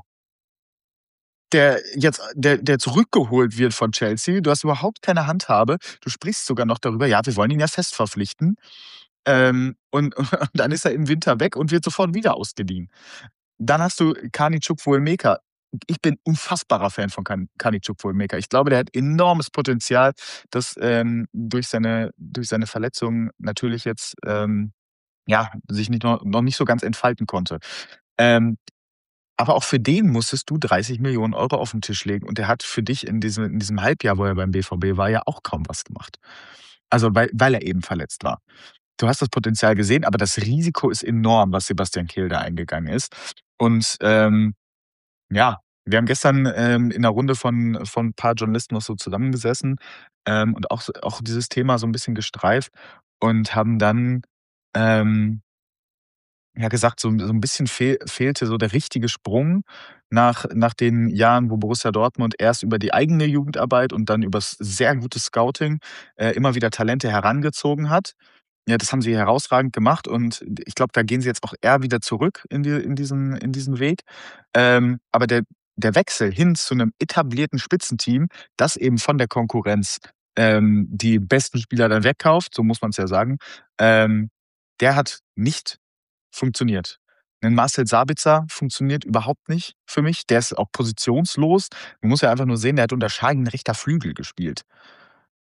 Der zurückgeholt wird von Chelsea. Du hast überhaupt keine Handhabe. Du sprichst sogar noch darüber: „Ja, wir wollen ihn ja fest verpflichten." Und dann ist er im Winter weg und wird sofort wieder ausgeliehen. Dann hast du Kani Chukwuemeka. Ich bin unfassbarer Fan von Kani Chukwuemeka. Ich glaube, der hat enormes Potenzial, das, durch seine Verletzung natürlich jetzt, ja, sich nicht noch nicht so ganz entfalten konnte. Ähm, aber auch für den musstest du 30 Millionen Euro auf 'n Tisch legen und der hat für dich in diesem Halbjahr, wo er beim BVB war, ja auch kaum was gemacht. Also, weil er eben verletzt war. Du hast das Potenzial gesehen, aber das Risiko ist enorm, was Sebastian Kehl da eingegangen ist. Und, ja, wir haben gestern, in 'ner Runde von 'n paar Journalisten noch so zusammengesessen, und auch dieses Thema so 'n bisschen gestreift und haben dann, ähm ja, gesagt, so 'n bisschen fehlte so der richtige Sprung nach den Jahren, wo Borussia Dortmund erst über die eigene Jugendarbeit und dann übers sehr gute Scouting, immer wieder Talente herangezogen hat. Ja, das haben sie herausragend gemacht und ich glaube, da gehen sie jetzt auch eher wieder zurück in diesen Weg. Aber der Wechsel hin zu 'nem etablierten Spitzenteam, das eben von der Konkurrenz, die besten Spieler dann wegkauft, so muss man's ja sagen, der hat nicht funktioniert. 'Nen Marcel Sabitzer funktioniert überhaupt nicht für mich. Der ist auch positionslos. Man muss ja einfach nur sehen, der hat unter Schagen rechter Flügel gespielt.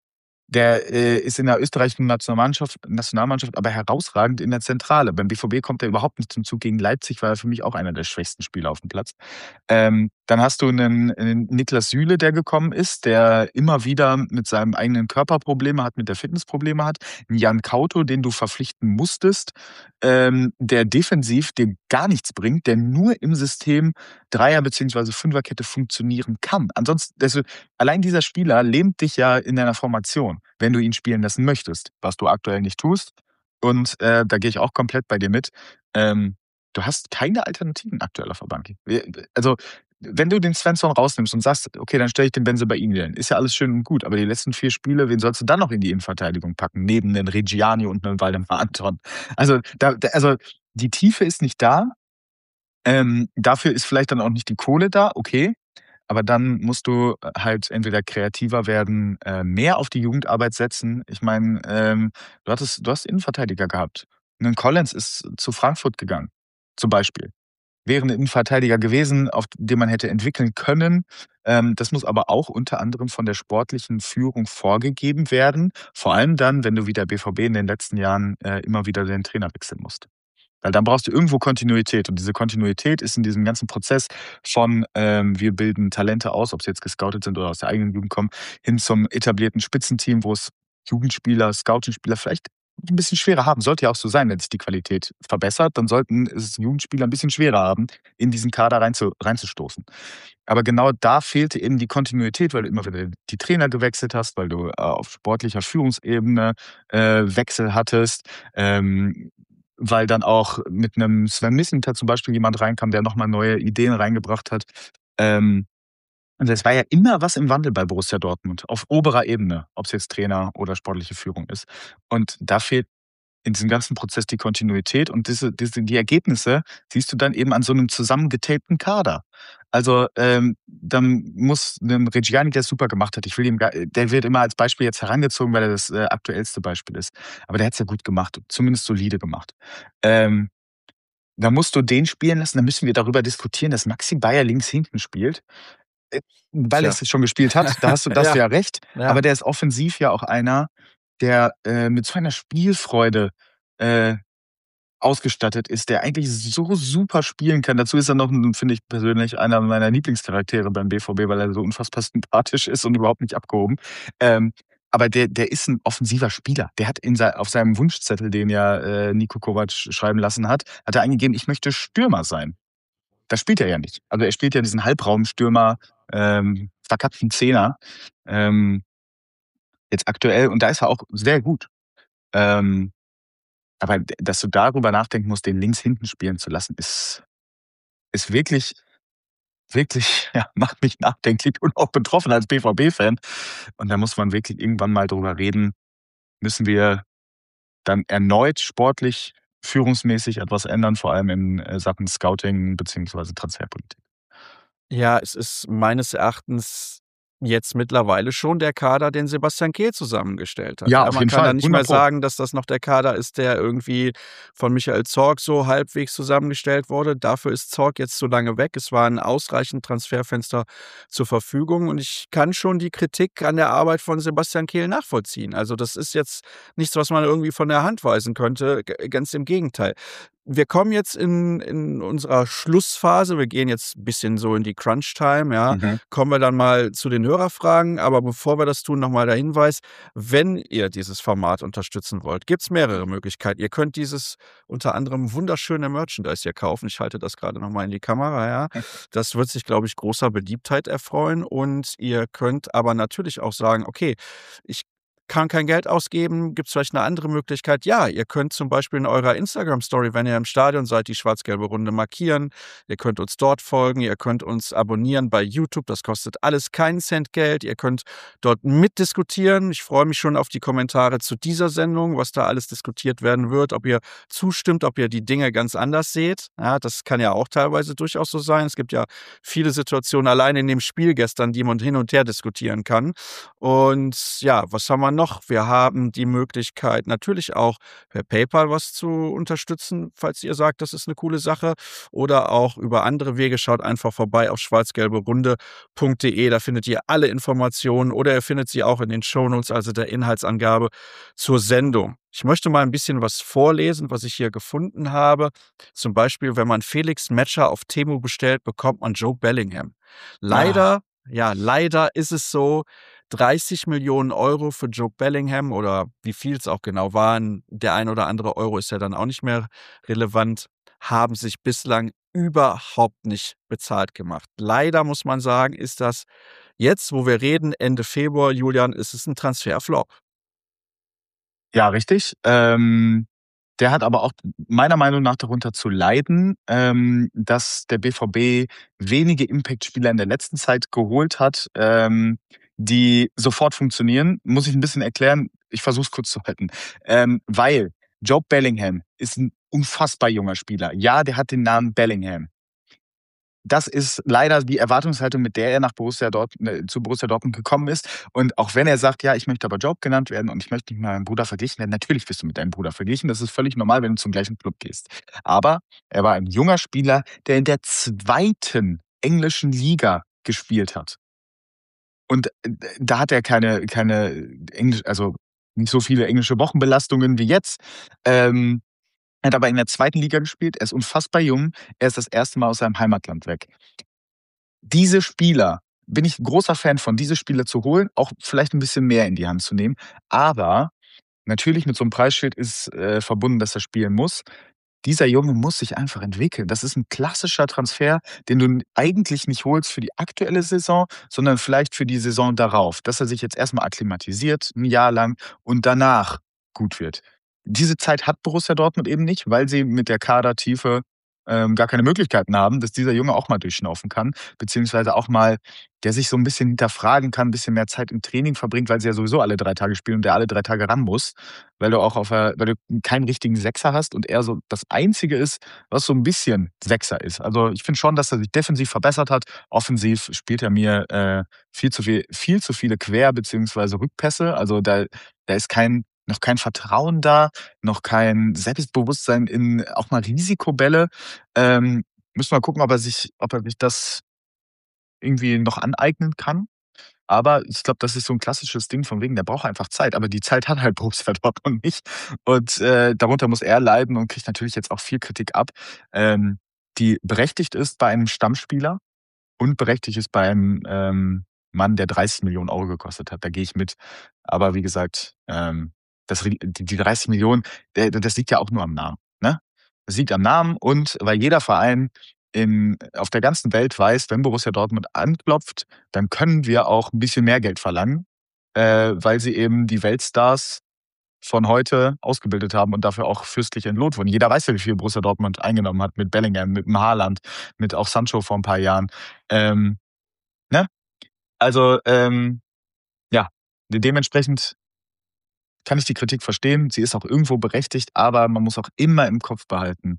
Der ist in der österreichischen Nationalmannschaft aber herausragend in der Zentrale. Beim BVB kommt er überhaupt nicht zum Zug. Gegen Leipzig war er für mich auch einer der schwächsten Spieler auf dem Platz. Dann hast du einen Niklas Süle, der gekommen ist, der immer wieder mit seinem eigenen Körper Probleme hat, mit der Fitness Probleme hat. Einen Jan Kauto, den du verpflichten musstest, der defensiv dir gar nichts bringt, der nur im System Dreier- bzw. Fünferkette funktionieren kann. Ansonsten, allein dieser Spieler lähmt dich ja in deiner Formation, wenn du ihn spielen lassen möchtest, was du aktuell nicht tust. Und da gehe ich auch komplett bei dir mit. Du hast keine Alternativen aktuell auf der Bank. Also, wenn du den Svensson rausnimmst und sagst, okay, dann stelle ich den Benze bei Ihnen wieder hin, ist ja alles schön und gut, aber die letzten 4 Spiele, wen sollst du dann noch in die Innenverteidigung packen, neben den Reggiani und einem Waldemar Anton? Also, also die Tiefe ist nicht da. Dafür ist vielleicht dann auch nicht die Kohle da, okay. Aber dann musst du halt entweder kreativer werden, mehr auf die Jugendarbeit setzen. Ich meine, du hast Innenverteidiger gehabt. 'Nen Collins ist zu Frankfurt gegangen, zum Beispiel. Wäre 'n Innenverteidiger gewesen, auf den man hätte entwickeln können. Das muss aber auch unter anderem von der sportlichen Führung vorgegeben werden. Vor allem dann, wenn du wie der BVB in den letzten Jahren immer wieder den Trainer wechseln musst. Weil dann brauchst du irgendwo Kontinuität. Und diese Kontinuität ist in diesem ganzen Prozess von, wir bilden Talente aus, ob sie jetzt gescoutet sind oder aus der eigenen Jugend kommen, hin zum etablierten Spitzenteam, wo es Jugendspieler, Scoutingspieler vielleicht ein bisschen schwerer haben. Sollte ja auch so sein, wenn sich die Qualität verbessert, dann sollten es Jugendspieler ein bisschen schwerer haben, in diesen Kader reinzustoßen. Aber genau da fehlte eben die Kontinuität, weil du immer wieder die Trainer gewechselt hast, weil du auf sportlicher Führungsebene Wechsel hattest. Weil dann auch mit einem Sven Mislintat zum Beispiel jemand reinkam, der nochmal neue Ideen reingebracht hat. Also es war ja immer was im Wandel bei Borussia Dortmund, auf oberer Ebene, ob es jetzt Trainer oder sportliche Führung ist. Und da fehlt in diesem ganzen Prozess die Kontinuität und die Ergebnisse siehst du dann eben an so einem zusammengetapten Kader. Also, dann muss 'nen Reggiani, der es super gemacht hat, ich will ihm der wird immer als Beispiel jetzt herangezogen, weil er das aktuellste Beispiel ist. Aber der hat's ja gut gemacht, zumindest solide gemacht. Ähm, Da musst du den spielen lassen, dann müssen wir darüber diskutieren, dass Maxi Bayer links hinten spielt. Äh, Weil er Tja. es schon gespielt hat, da hast du Ja, ja recht. ja. Aber der ist offensiv ja auch einer, der mit so einer Spielfreude äh, ausgestattet ist, der eigentlich so super spielen kann. Dazu ist er noch 'n, finde ich persönlich, einer meiner Lieblingscharaktere beim BVB, weil er so unfassbar sympathisch ist und überhaupt nicht abgehoben. Ähm, aber der ist 'n offensiver Spieler. Der hat auf seinem Wunschzettel, den ja Niko Kovac schreiben lassen hat er eingegeben: „Ich möchte Stürmer sein." Das spielt er ja nicht. Also, er spielt ja diesen Halbraumstürmer, verkappten Zehner, ähm, jetzt aktuell und da ist er auch sehr gut. Ähm, aber dass du darüber nachdenken musst, den links hinten spielen zu lassen, ist wirklich, wirklich, ja, macht mich nachdenklich und auch betroffen als BVB-Fan. Und da muss man wirklich irgendwann mal drüber reden, müssen wir dann erneut sportlich, führungsmäßig etwas ändern, vor allem in Sachen Scouting beziehungsweise Transferpolitik. Ja, es ist meines Erachtens jetzt mittlerweile schon der Kader, den Sebastian Kehl zusammengestellt hat. Ja, Ja, auf man jeden kann da Fall, nicht mehr 100 Pro. sagen, dass das noch der Kader ist, der irgendwie von Michael Zorc so halbwegs zusammengestellt wurde. Dafür ist Zorc jetzt zu lange weg. Es war ein ausreichend Transferfenster zur Verfügung und ich kann schon die Kritik an der Arbeit von Sebastian Kehl nachvollziehen. Also, das ist jetzt nichts, was man irgendwie von der Hand weisen könnte, ganz im Gegenteil. Wir kommen jetzt in unserer Schlussphase. Wir gehen jetzt 'n bisschen so in die Crunch-Time, ja. Mhm. Kommen wir dann mal zu den Hörerfragen, aber bevor wir das tun, noch mal der Hinweis: Wenn ihr dieses Format unterstützen wollt, gibt's mehrere Möglichkeiten. Ihr könnt dieses unter anderem wunderschöne Merchandise hier kaufen. Ich halte das grade noch mal in die Kamera, ja. Das wird sich, glaube ich, großer Beliebtheit erfreuen und ihr könnt aber natürlich auch sagen: „Okay, ich kann kein Geld ausgeben. Gibt's vielleicht 'ne andere Möglichkeit?“ Ja, ihr könnt zum Beispiel in eurer Instagram-Story, wenn ihr im Stadion seid, die schwarz-gelbe Runde markieren. Ihr könnt uns dort folgen, ihr könnt uns abonnieren bei YouTube. Das kostet alles keinen Cent Geld. Ihr könnt dort mitdiskutieren. Ich freue mich schon auf die Kommentare zu dieser Sendung, was da alles diskutiert werden wird, ob ihr zustimmt, ob ihr die Dinge ganz anders seht. Ja, das kann ja auch teilweise durchaus so sein. Es gibt ja viele Situationen allein in dem Spiel gestern, die man hin und her diskutieren kann. Und ja, was haben wir noch? Wir haben die Möglichkeit, natürlich auch per PayPal was zu unterstützen, falls ihr sagt, das ist eine coole Sache, oder auch über andere Wege. Schaut einfach vorbei auf schwarzgelberunde.de, da findet ihr alle Informationen oder ihr findet sie auch in den Shownotes, also der Inhaltsangabe zur Sendung. Ich möchte mal ein bisschen was vorlesen, was ich hier gefunden habe. Zum Beispiel, wenn man Felix Metscher auf Temu bestellt, bekommt man Joe Bellingham. Ah, Leider ist es so, 30 Millionen Euro für Joe Bellingham oder wie viel es auch genau waren, der ein oder andere Euro ist ja dann auch nicht mehr relevant, haben sich bislang überhaupt nicht bezahlt gemacht. Leider muss man sagen, ist das jetzt, wo wir reden, Ende Februar, Julian, ist es ein Transferflop. ja, richtig. Der hat aber auch meiner Meinung nach darunter zu leiden, dass der BVB wenige Impact-Spieler in der letzten Zeit geholt hat, die sofort funktionieren. Muss ich ein bisschen erklären. Ich versuche es kurz zu halten. Weil Jobe Bellingham ist ein unfassbar junger Spieler. Ja, der hat den Namen Bellingham. Das ist leider die Erwartungshaltung, mit der er zu Borussia Dortmund gekommen ist. Und auch wenn er sagt: „Ja, ich möchte aber Job genannt werden und ich möchte nicht mit meinem Bruder verglichen werden." Natürlich wirst du mit deinem Bruder verglichen. Das ist völlig normal, wenn du zum gleichen Club gehst. Aber er war ein junger Spieler, der in der zweiten englischen Liga gespielt hat. Und, da hat er keine Englisch also, nicht so viele englische Wochenbelastungen wie jetzt. Er hat aber in der zweiten Liga gespielt. Er ist unfassbar jung. Er ist das erste Mal aus seinem Heimatland weg. Diese Spieler bin ich 'n großer Fan von, diese Spieler zu holen, auch vielleicht 'n bisschen mehr in die Hand zu nehmen. Aber natürlich mit so 'nem Preisschild ist, verbunden, dass er spielen muss. Dieser Junge muss sich einfach entwickeln. Das ist 'n klassischer Transfer, den du eigentlich nicht holst für die aktuelle Saison, sondern vielleicht für die Saison darauf, dass er sich jetzt erst mal akklimatisiert 'n Jahr lang und danach gut wird. Diese Zeit hat Borussia Dortmund eben nicht, weil sie mit der Kadertiefe, gar keine Möglichkeiten haben, dass dieser Junge auch mal durchschnaufen kann, beziehungsweise auch mal der sich so 'n bisschen hinterfragen kann, 'n bisschen mehr Zeit im Training verbringt, weil sie ja sowieso alle 3 Tage spielen und der alle 3 Tage ran muss, weil du keinen richtigen Sechser hast und er so das Einzige ist, was so 'n bisschen Sechser ist. Also, ich finde schon, dass er sich defensiv verbessert hat. Offensiv spielt er mir, viel zu viele Quer beziehungsweise Rückpässe. Also, da ist noch kein Vertrauen da, noch kein Selbstbewusstsein in auch mal Risikobälle. Müssen wir gucken, ob er sich das irgendwie noch aneignen kann. Aber ich glaube, das ist so 'n klassisches Ding von wegen, der braucht einfach Zeit, aber die Zeit hat halt Borussia Dortmund nicht. Und, darunter muss er leiden und kriegt natürlich jetzt auch viel Kritik ab, die berechtigt ist bei einem Stammspieler und berechtigt ist bei einem, Mann, der 30 Millionen Euro gekostet hat. Da gehe ich mit. Aber wie gesagt, die 30 Millionen, das liegt ja auch nur am Namen, ne? Das liegt am Namen und weil jeder Verein auf der ganzen Welt weiß, wenn Borussia Dortmund anklopft, dann können wir auch 'n bisschen mehr Geld verlangen, weil sie eben die Weltstars von heute ausgebildet haben und dafür auch fürstlich entlohnt wurden. Jeder weiß ja, wie viel Borussia Dortmund eingenommen hat mit Bellingham, mit dem Haaland, mit auch Sancho vor 'n paar Jahren. Ähm, ne? Also, ja, dementsprechend kann ich die Kritik verstehen. Sie ist auch irgendwo berechtigt, aber man muss auch immer im Kopf behalten,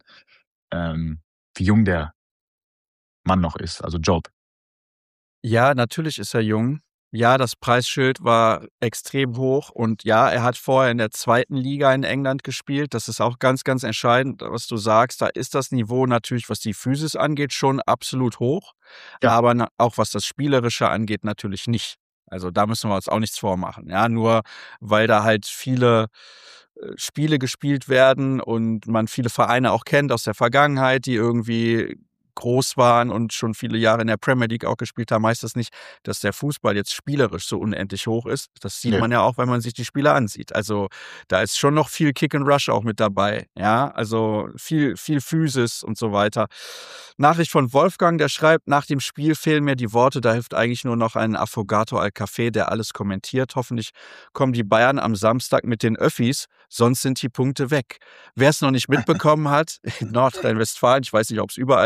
wie jung der Mann noch ist, also Job. Ja, natürlich ist er jung. Ja, das Preisschild war extrem hoch und ja, er hat vorher in der zweiten Liga in England gespielt. Das ist auch ganz, ganz entscheidend, was du sagst. Da ist das Niveau natürlich, was die Physis angeht, schon absolut hoch, Ja. aber auch was das Spielerische angeht, natürlich nicht. Also da müssen wir uns auch nichts vormachen. Ja, nur weil da halt viele Spiele gespielt werden und man viele Vereine auch kennt aus der Vergangenheit, die irgendwie groß waren und schon viele Jahre in der Premier League auch gespielt haben, heißt das nicht, dass der Fußball jetzt spielerisch so unendlich hoch ist. Das sieht Ne. man ja auch, wenn man sich die Spiele ansieht. Also, da ist schon noch viel Kick and Rush auch mit dabei, ja? Also, viel Physis und so weiter. Nachricht von Wolfgang, der schreibt: „Nach dem Spiel fehlen mir die Worte, da hilft eigentlich nur noch ein Affogato al Café, der alles kommentiert. Hoffentlich kommen die Bayern am Samstag mit den Öffis, sonst sind die Punkte weg." Wer es noch nicht mitbekommen hat, in Nordrhein-Westfalen, ich weiß nicht, ob es überall der Fall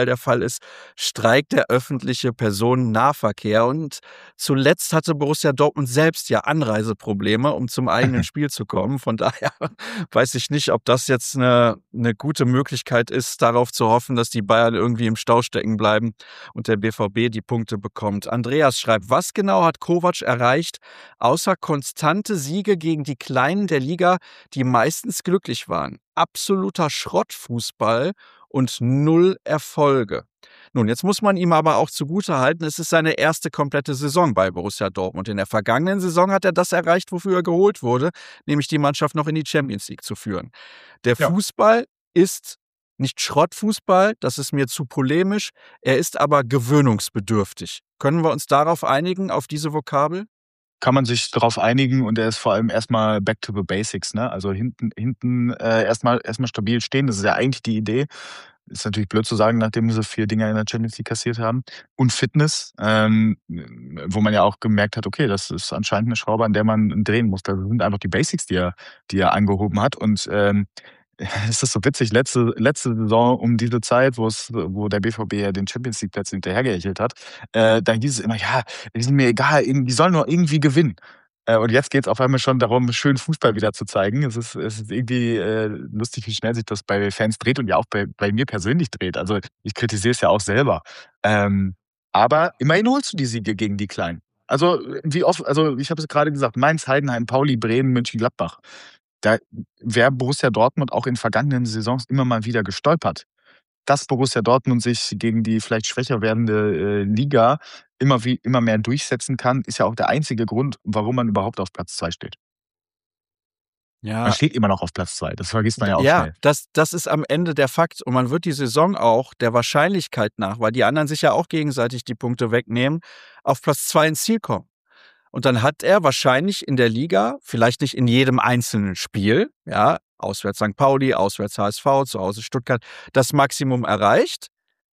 ist, streikt der öffentliche Personennahverkehr. Und zuletzt hatte Borussia Dortmund selbst ja Anreiseprobleme, um zum eigenen Spiel zu kommen. Von daher weiß ich nicht, ob das jetzt eine gute Möglichkeit ist, darauf zu hoffen, dass die Bayern irgendwie im Stau stecken bleiben und der BVB die Punkte bekommt. Andreas schreibt, was genau hat Kovac erreicht, außer konstante Siege gegen die Kleinen der Liga, die meistens glücklich waren? Absoluter Schrottfußball und 0 Erfolge. Nun, jetzt muss man ihm aber auch zugutehalten, es ist seine erste komplette Saison bei Borussia Dortmund. In der vergangenen Saison hat er das erreicht, wofür er geholt wurde, nämlich die Mannschaft noch in die Champions League zu führen. Der Ja. Fußball ist nicht Schrottfußball, das ist mir zu polemisch, er ist aber gewöhnungsbedürftig. Können wir uns darauf einigen, auf diese Vokabel? Kann man sich darauf einigen und er ist vor allem erstmal back to the basics, ne? Also hinten erstmal stabil stehen, das ist ja eigentlich die Idee. Ist natürlich blöd zu sagen, nachdem sie 4 Dinger in der Champions League kassiert haben. Und Fitness, wo man ja auch gemerkt hat, okay, das ist anscheinend eine Schraube, an der man drehen muss. Das sind einfach die Basics, die er angehoben hat. Und es ist so witzig, letzte Saison um diese Zeit, wo der BVB ja den Champions League-Platz hinterhergehechelt hat, dann hieß es immer, ja, ist mir egal, die sollen nur irgendwie gewinnen. Und jetzt geht es auf einmal schon darum, schön Fußball wieder zu zeigen. Es ist irgendwie lustig, wie schnell sich das bei Fans dreht und ja auch bei mir persönlich dreht. Also ich kritisiere es ja auch selber. Aber immerhin holst du die Siege gegen die Kleinen. Also wie oft, also ich habe es gerade gesagt, Mainz, Heidenheim, Pauli, Bremen, Mönchengladbach. Da wäre Borussia Dortmund auch in vergangenen Saisons immer mal wieder gestolpert. Dass Borussia Dortmund sich gegen die vielleicht schwächer werdende Liga immer mehr durchsetzen kann, ist ja auch der einzige Grund, warum man überhaupt auf Platz 2 steht. Man Ja, steht immer noch auf Platz 2, das vergisst man ja auch ja, schnell. das ist am Ende der Fakt. Und man wird die Saison auch der Wahrscheinlichkeit nach, weil die anderen sich ja auch gegenseitig die Punkte wegnehmen, auf Platz 2 ins Ziel kommen. Und dann hat er wahrscheinlich in der Liga, vielleicht nicht in jedem einzelnen Spiel, ja, auswärts St. Pauli, auswärts HSV, zu Hause Stuttgart, das Maximum erreicht.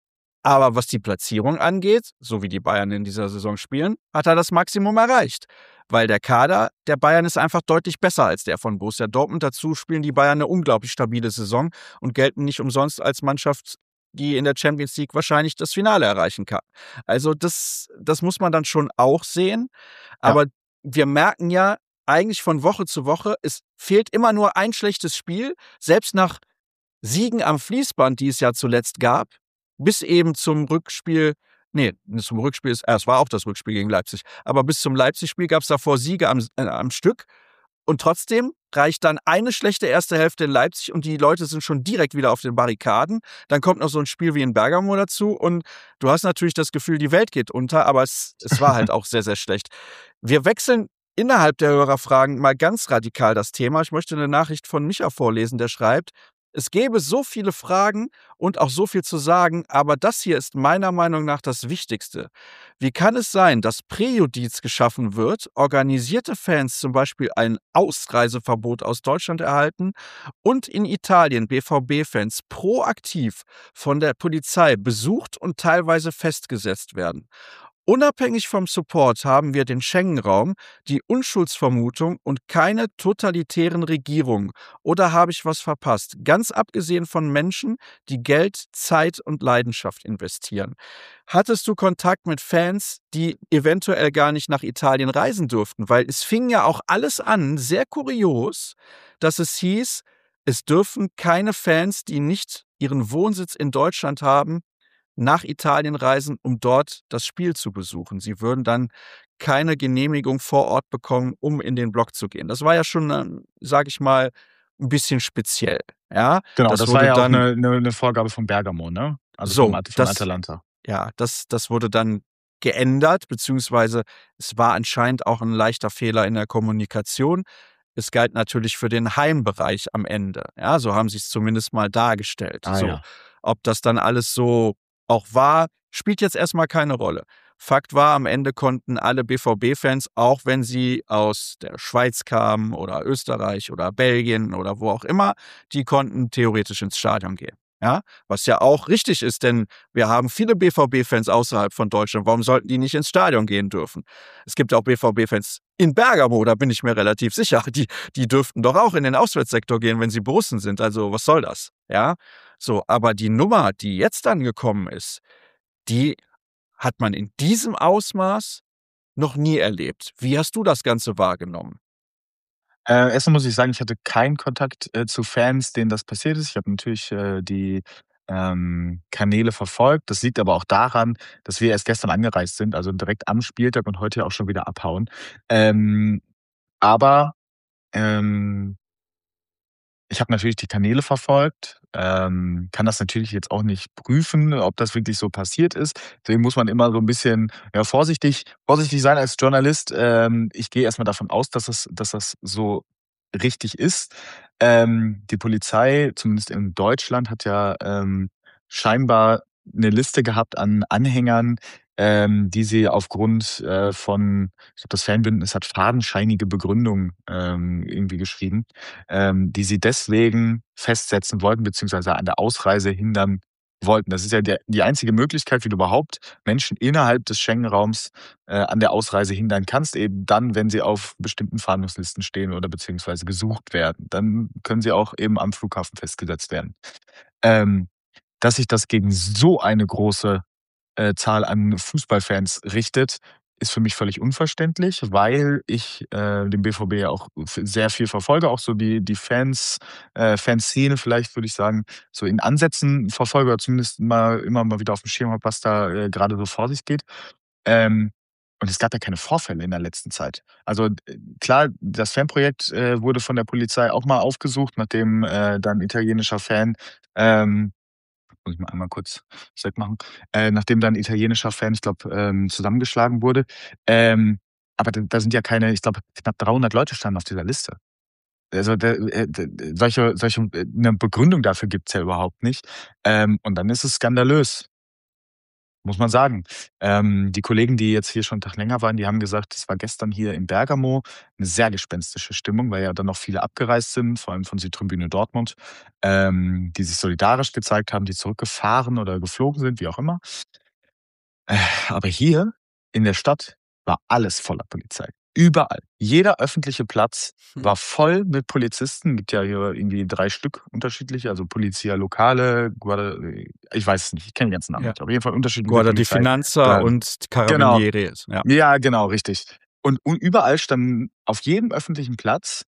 Aber was die Platzierung angeht, so wie die Bayern in dieser Saison spielen, hat er das Maximum erreicht. Weil der Kader der Bayern ist einfach deutlich besser als der von Borussia Dortmund. Dazu spielen die Bayern eine unglaublich stabile Saison und gelten nicht umsonst als Mannschaft, die in der Champions League wahrscheinlich das Finale erreichen kann. Also das muss man dann schon auch sehen. Ja, Aber wir merken ja eigentlich von Woche zu Woche, es fehlt immer nur ein schlechtes Spiel, selbst nach Siegen am Fließband, die es ja zuletzt gab, bis eben zum Rückspiel. Nee, zum Rückspiel es war auch das Rückspiel gegen Leipzig. Aber bis zum Leipzig-Spiel gab es davor Siege am Stück. Und trotzdem reicht dann eine schlechte erste Hälfte in Leipzig und die Leute sind schon direkt wieder auf den Barrikaden. Dann kommt noch so ein Spiel wie in Bergamo dazu und du hast natürlich das Gefühl, die Welt geht unter, aber es war halt auch sehr, sehr schlecht. Wir wechseln innerhalb der Hörerfragen mal ganz radikal das Thema. Ich möchte eine Nachricht von Micha vorlesen, der schreibt: Es gäbe so viele Fragen und auch so viel zu sagen, aber das hier ist meiner Meinung nach das Wichtigste. Wie kann es sein, dass Präjudiz geschaffen wird, organisierte Fans zum Beispiel ein Ausreiseverbot aus Deutschland erhalten und in Italien BVB-Fans proaktiv von der Polizei besucht und teilweise festgesetzt werden? Unabhängig vom Support haben wir den Schengen-Raum, die Unschuldsvermutung und keine totalitären Regierungen. Oder habe ich was verpasst? Ganz abgesehen von Menschen, die Geld, Zeit und Leidenschaft investieren. Hattest du Kontakt mit Fans, die eventuell gar nicht nach Italien reisen durften? Weil es fing ja auch alles an, sehr kurios, dass es hieß, es dürfen keine Fans, die nicht ihren Wohnsitz in Deutschland haben, nach Italien reisen, um dort das Spiel zu besuchen. Sie würden dann keine Genehmigung vor Ort bekommen, um in den Block zu gehen. Das war ja schon, sage ich mal, ein bisschen speziell. Ja, genau, das das war wurde ja auch dann eine Vorgabe von Bergamo, ne? Also so, von Atalanta. das wurde dann geändert, beziehungsweise es war anscheinend auch ein leichter Fehler in der Kommunikation. Es galt natürlich für den Heimbereich am Ende. Ja, so haben sie es zumindest mal dargestellt. Ah So, ja. ob das dann alles so auch war, spielt jetzt erstmal keine Rolle. Fakt war, am Ende konnten alle BVB-Fans, auch wenn sie aus der Schweiz kamen oder Österreich oder Belgien oder wo auch immer, die konnten theoretisch ins Stadion gehen. Ja, was ja auch richtig ist, denn wir haben viele BVB-Fans außerhalb von Deutschland. Warum sollten die nicht ins Stadion gehen dürfen? Es gibt auch BVB-Fans in Bergamo, da bin ich mir relativ sicher. Die dürften doch auch in den Auswärtssektor gehen, wenn sie Borussen sind. Also was soll das? Ja, so, aber die Nummer, die jetzt dann gekommen ist, die hat man in diesem Ausmaß noch nie erlebt. Wie hast du das Ganze wahrgenommen? Erstmal muss ich sagen, ich hatte keinen Kontakt, zu Fans, denen das passiert ist. Ich habe natürlich, die, Kanäle verfolgt. Das liegt aber auch daran, dass wir erst gestern angereist sind, also direkt am Spieltag und heute auch schon wieder abhauen. Ähm, aber, ähm Ich habe natürlich die Kanäle verfolgt, kann das natürlich jetzt auch nicht prüfen, ob das wirklich so passiert ist. Deswegen muss man immer so ein bisschen, ja, vorsichtig sein als Journalist. Ich gehe erst mal davon aus, dass das so richtig ist. Die Polizei, zumindest in Deutschland, hat ja, scheinbar eine Liste gehabt an Anhängern, die sie aufgrund, von ich glaube, das Fanbündnis hat fadenscheinige Begründung, irgendwie geschrieben, die sie deswegen festsetzen wollten, beziehungsweise an der Ausreise hindern wollten. Das ist ja die einzige Möglichkeit, wie du überhaupt Menschen innerhalb des Schengen-Raums, an der Ausreise hindern kannst, eben dann, wenn sie auf bestimmten Fahndungslisten stehen oder beziehungsweise gesucht werden. Dann können sie auch eben am Flughafen festgesetzt werden. Ähm, Dass sich das gegen so eine große, Zahl an Fußballfans richtet, ist für mich völlig unverständlich, weil ich, den BVB ja auch sehr viel verfolge, auch so die Fanszene vielleicht, würde ich sagen, so in Ansätzen verfolge oder zumindest immer mal wieder auf dem Schirm habe, was da, grade so vor sich geht. Ähm, und es gab ja keine Vorfälle in der letzten Zeit. Also, klar, das Fanprojekt, wurde von der Polizei auch mal aufgesucht, nachdem, da 'n italienischer Fan, muss ich mal einmal kurz das wegmachen. Nachdem dann 'n italienischer Fan, ich glaube, zusammengeschlagen wurde. Aber da sind ja keine, ich glaube, knapp 300 Leute standen auf dieser Liste. Also, da solche 'ne Begründung dafür gibt's ja überhaupt nicht. Und dann ist es skandalös, muss man sagen. Die Kollegen, die jetzt hier schon 'n Tag länger waren, die haben gesagt, es war gestern hier in Bergamo 'ne sehr gespenstische Stimmung, weil ja dann noch viele abgereist sind, vor allem von Südtribüne Dortmund, die sich solidarisch gezeigt haben, die zurückgefahren oder geflogen sind, wie auch immer. Aber hier in der Stadt war alles voller Polizei. Überall. Jeder öffentliche Platz Hm. war voll mit Polizisten. Gibt ja hier irgendwie 3 Stück unterschiedliche, also Polizia Locale, ich weiß es nicht, ich kenne die ganzen Namen Ja. nicht. Auf jeden Fall unterschiedliche Guarda di Polizei. Finanza Da und genau. Carabinieri, ja. Ja, genau, richtig. Und überall standen auf jedem öffentlichen Platz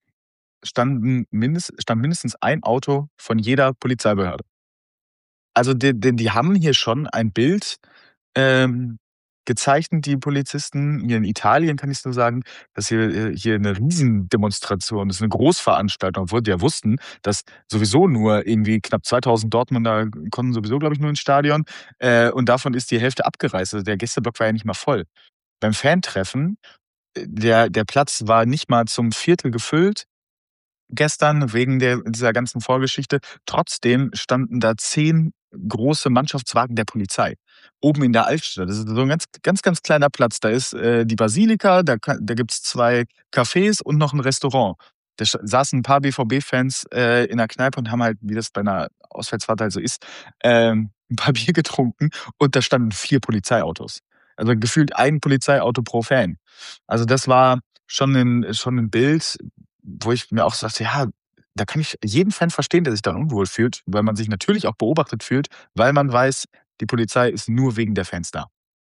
stand mindestens ein Auto von jeder Polizeibehörde. Also, die haben hier schon ein Bild, ähm, gezeichnet, die Polizisten. Hier in Italien kann ich's nur sagen, dass hier 'ne Riesendemonstration ist, 'ne Großveranstaltung, obwohl die ja wussten, dass sowieso nur irgendwie knapp 2.000 Dortmunder konnten sowieso, glaube ich, nur ins Stadion, und davon ist die Hälfte abgereist. Also, der Gästeblock war ja nicht mal voll. Beim Fantreffen, der Platz war nicht mal zum Viertel gefüllt gestern wegen dieser ganzen Vorgeschichte. Trotzdem standen da 10 große Mannschaftswagen der Polizei oben in der Altstadt. Das ist so ein ganz kleiner Platz. Da ist, die Basilika, da gibt's 2 Cafés und noch ein Restaurant. Da saßen ein paar BVB-Fans, in der Kneipe und haben halt, wie das bei einer Auswärtsfahrt halt so ist, 'n paar Bier getrunken und da standen 4 Polizeiautos. Also, gefühlt ein Polizeiauto pro Fan. Also, das war schon 'n Bild, wo ich mir auch sagte: „Ja, da kann ich jeden Fan verstehen, der sich dann unwohl fühlt“, weil man sich natürlich auch beobachtet fühlt, weil man weiß, die Polizei ist nur wegen der Fans da.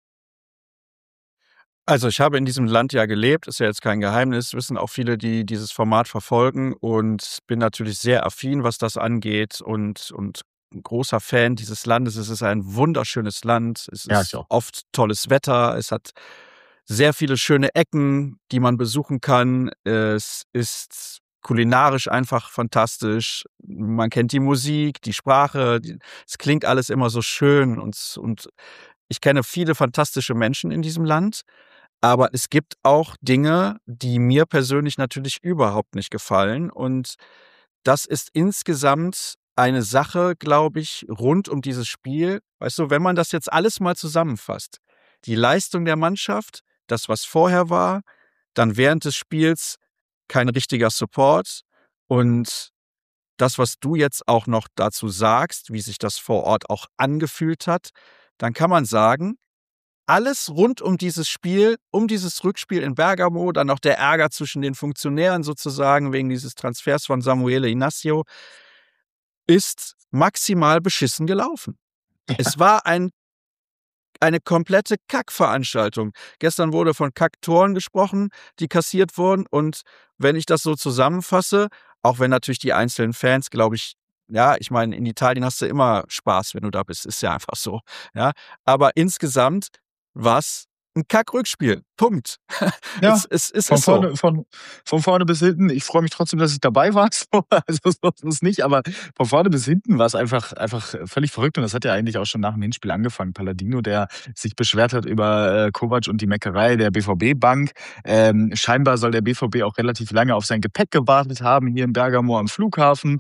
Also, ich habe in diesem Land ja gelebt, ist ja jetzt kein Geheimnis, wissen auch viele, die dieses Format verfolgen, und bin natürlich sehr affin, was das angeht, und 'n großer Fan dieses Landes. Es ist ein wunderschönes Land. Es Ja, ich ist auch. oft tolles Wetter. Es hat sehr viele schöne Ecken, die man besuchen kann. Es ist kulinarisch einfach fantastisch. Man kennt die Musik, die Sprache, es klingt alles immer so schön, und ich kenne viele fantastische Menschen in diesem Land. Aber es gibt auch Dinge, die mir persönlich natürlich überhaupt nicht gefallen, und das ist insgesamt eine Sache, glaube ich, rund um dieses Spiel. Weißt du, wenn man das jetzt alles mal zusammenfasst, die Leistung der Mannschaft, das, was vorher war, dann während des Spiels kein richtiger Support, und das, was du jetzt auch noch dazu sagst, wie sich das vor Ort auch angefühlt hat, dann kann man sagen, alles rund um dieses Spiel, um dieses Rückspiel in Bergamo, dann noch der Ärger zwischen den Funktionären sozusagen wegen dieses Transfers von Samuele Inacio, ist maximal beschissen gelaufen. Es war ein eine komplette Kackveranstaltung. Gestern wurde von Kacktoren gesprochen, die kassiert wurden. Und wenn ich das so zusammenfasse, auch wenn natürlich die einzelnen Fans, glaube ich, ja, ich meine, in Italien hast du immer Spaß, wenn du da bist, ist ja einfach so. Ja, aber insgesamt war es ein Kackrückspiel. Punkt. Ja, Es von ist so. vorne bis hinten. Ich freue mich trotzdem, dass ich dabei war. So, also so ist es nicht, aber von vorne bis hinten war es einfach völlig verrückt. Und das hat ja eigentlich auch schon nach dem Hinspiel angefangen. Palladino, der sich beschwert hat über Kovac und die Meckerei der BVB-Bank. Scheinbar soll der BVB auch relativ lange auf sein Gepäck gewartet haben, hier in Bergamo am Flughafen.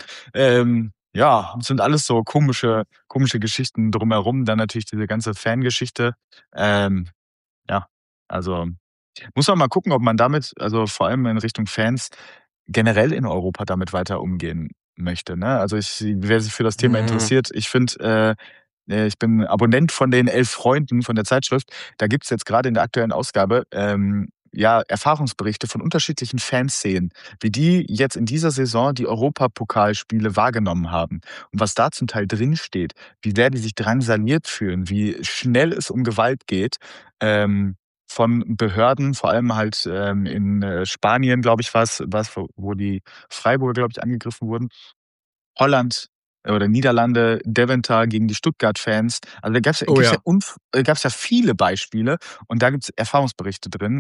Ja, es sind alles so komische Geschichten drumherum. Dann natürlich diese ganze Fangeschichte. Ähm, ja, also muss man mal gucken, ob man damit, also vor allem in Richtung Fans, generell in Europa damit weiter umgehen möchte. Ne? Also wer sich für das Thema Mhm. interessiert, ich bin Abonnent von den 11 Freunden von der Zeitschrift. Da gibt's jetzt gerade in der aktuellen Ausgabe ja, Erfahrungsberichte von unterschiedlichen Fanszenen, wie die jetzt in dieser Saison die Europapokalspiele wahrgenommen haben und was da zum Teil drinsteht, wie sehr die sich drangsaliert fühlen, wie schnell es um Gewalt geht. Ähm, von Behörden, vor allem halt in Spanien, glaube ich, war's, wo die Freiburger, glaube ich, angegriffen wurden. Holland oder Niederlande, Deventer gegen die Stuttgart-Fans. Also da Oh ja. gab's ja viele Beispiele und da gibt's Erfahrungsberichte drin.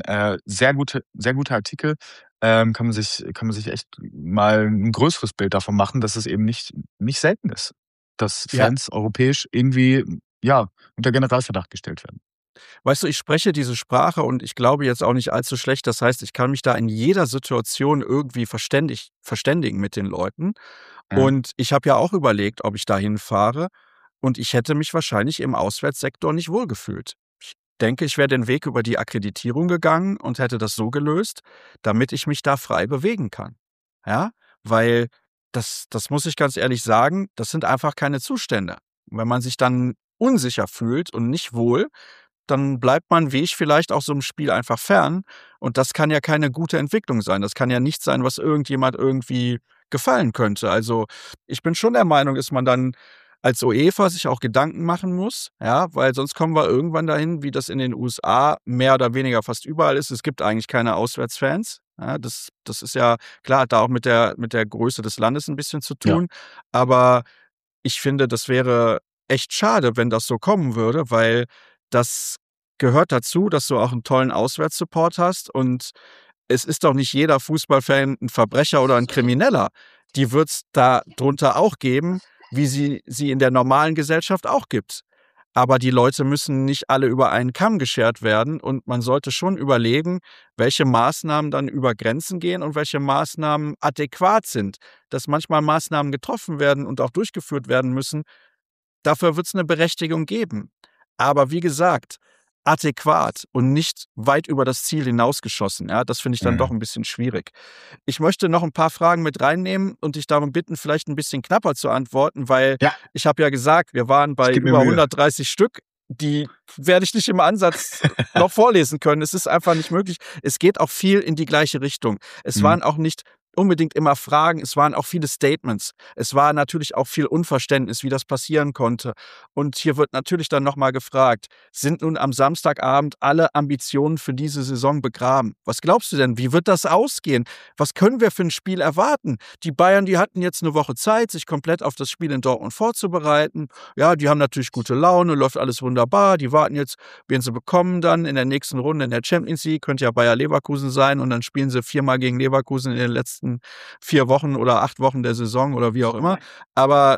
Sehr gute Artikel. Kann man sich echt mal ein größeres Bild davon machen, dass es eben nicht selten ist, dass Ja, Fans europäisch irgendwie, ja, unter Generalverdacht gestellt werden. weißt du, ich spreche diese Sprache und ich glaube jetzt auch nicht allzu schlecht. Das heißt, ich kann mich da in jeder Situation irgendwie verständigen mit den Leuten. Ja. Und ich habe ja auch überlegt, ob ich da hinfahre und ich hätte mich wahrscheinlich im Auswärtssektor nicht wohlgefühlt. Ich denke, ich wäre den Weg über die Akkreditierung gegangen und hätte das so gelöst, damit ich mich da frei bewegen kann. Ja, weil das muss ich ganz ehrlich sagen, das sind einfach keine Zustände. Wenn man sich dann unsicher fühlt und nicht wohl, dann bleibt man, wie ich vielleicht, auch so im Spiel einfach fern. Und das kann ja keine gute Entwicklung sein. Das kann ja nichts sein, was irgendjemand irgendwie gefallen könnte. Also, ich bin schon der Meinung, dass man dann als UEFA sich auch Gedanken machen muss, ja, weil sonst kommen wir irgendwann dahin, wie das in den USA mehr oder weniger fast überall ist. Es gibt eigentlich keine Auswärtsfans. Ja, das ist ja klar, hat da auch mit der Größe des Landes ein bisschen zu Ja. tun. Aber ich finde, das wäre echt schade, wenn das so kommen würde, weil das gehört dazu, dass du auch 'n tollen Auswärtssupport hast und es ist doch nicht jeder Fußballfan 'n Verbrecher oder 'n Krimineller. Die wird's da drunter auch geben, wie sie in der normalen Gesellschaft auch gibt. Aber die Leute müssen nicht alle über einen Kamm geschert werden und man sollte schon überlegen, welche Maßnahmen dann über Grenzen gehen und welche Maßnahmen adäquat sind. Dass manchmal Maßnahmen getroffen werden und auch durchgeführt werden müssen, dafür wird es eine Berechtigung geben. Aber wie gesagt, adäquat und nicht weit über das Ziel hinausgeschossen, ja, das finde ich dann doch Mhm. ein bisschen schwierig. Ich möchte noch ein paar Fragen mit reinnehmen und dich darum bitten, vielleicht ein bisschen knapper zu antworten, weil Ja, ich habe ja gesagt, wir waren ich bei gebe mir über Mühe. 130 Stück. Die werde ich nicht im Ansatz noch vorlesen können. Es ist einfach nicht möglich. Es geht auch viel in die gleiche Richtung. Es Mhm. waren auch nicht unbedingt immer Fragen, es waren auch viele Statements. Es war natürlich auch viel Unverständnis, wie das passieren konnte. Und hier wird natürlich dann noch mal gefragt: Sind nun am Samstagabend alle Ambitionen für diese Saison begraben? Was glaubst du denn? Wie wird das ausgehen? Was können wir für ein Spiel erwarten? Die Bayern, die hatten jetzt eine Woche Zeit, sich komplett auf das Spiel in Dortmund vorzubereiten. Ja, die haben natürlich gute Laune, läuft alles wunderbar. Die warten jetzt, wen sie bekommen dann in der nächsten Runde in der Champions League. Könnte ja Bayer Leverkusen sein und dann spielen sie viermal gegen Leverkusen in den letzten 4 Wochen oder 8 Wochen der Saison oder wie auch immer. Aber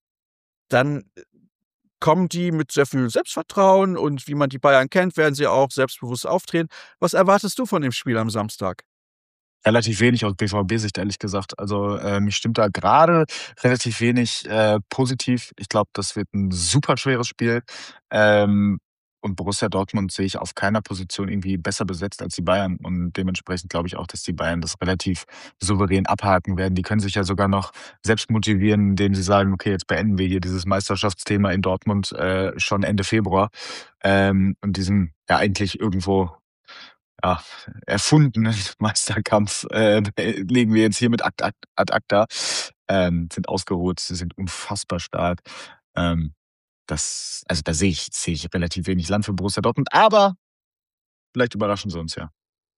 dann kommen die mit sehr viel Selbstvertrauen und wie man die Bayern kennt, werden sie auch selbstbewusst auftreten. Was erwartest du von dem Spiel am Samstag? Relativ wenig aus BVB-Sicht, ehrlich gesagt. Also, mich stimmt da gerade relativ wenig positiv. Ich glaube, das wird ein super schweres Spiel. Ähm, und Borussia Dortmund sehe ich auf keiner Position irgendwie besser besetzt als die Bayern. Und dementsprechend glaube ich auch, dass die Bayern das relativ souverän abhaken werden. Die können sich ja sogar noch selbst motivieren, indem sie sagen: „Okay, jetzt beenden wir hier dieses Meisterschaftsthema in Dortmund schon Ende Februar." Und diesen ja eigentlich irgendwo ja, erfundenen Meisterkampf legen wir jetzt hier mit ad acta. Sind ausgeruht, sie sind unfassbar stark. Ähm, also da sehe ich relativ wenig Land für Borussia Dortmund, aber vielleicht überraschen sie uns ja.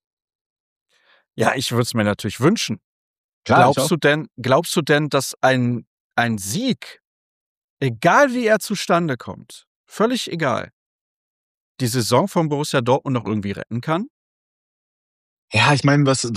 Ja, ich würde es mir natürlich wünschen. Klar, ich auch. Glaubst du denn, dass ein Sieg, egal wie er zustande kommt, völlig egal, die Saison von Borussia Dortmund noch irgendwie retten kann? Ja, ich meine, also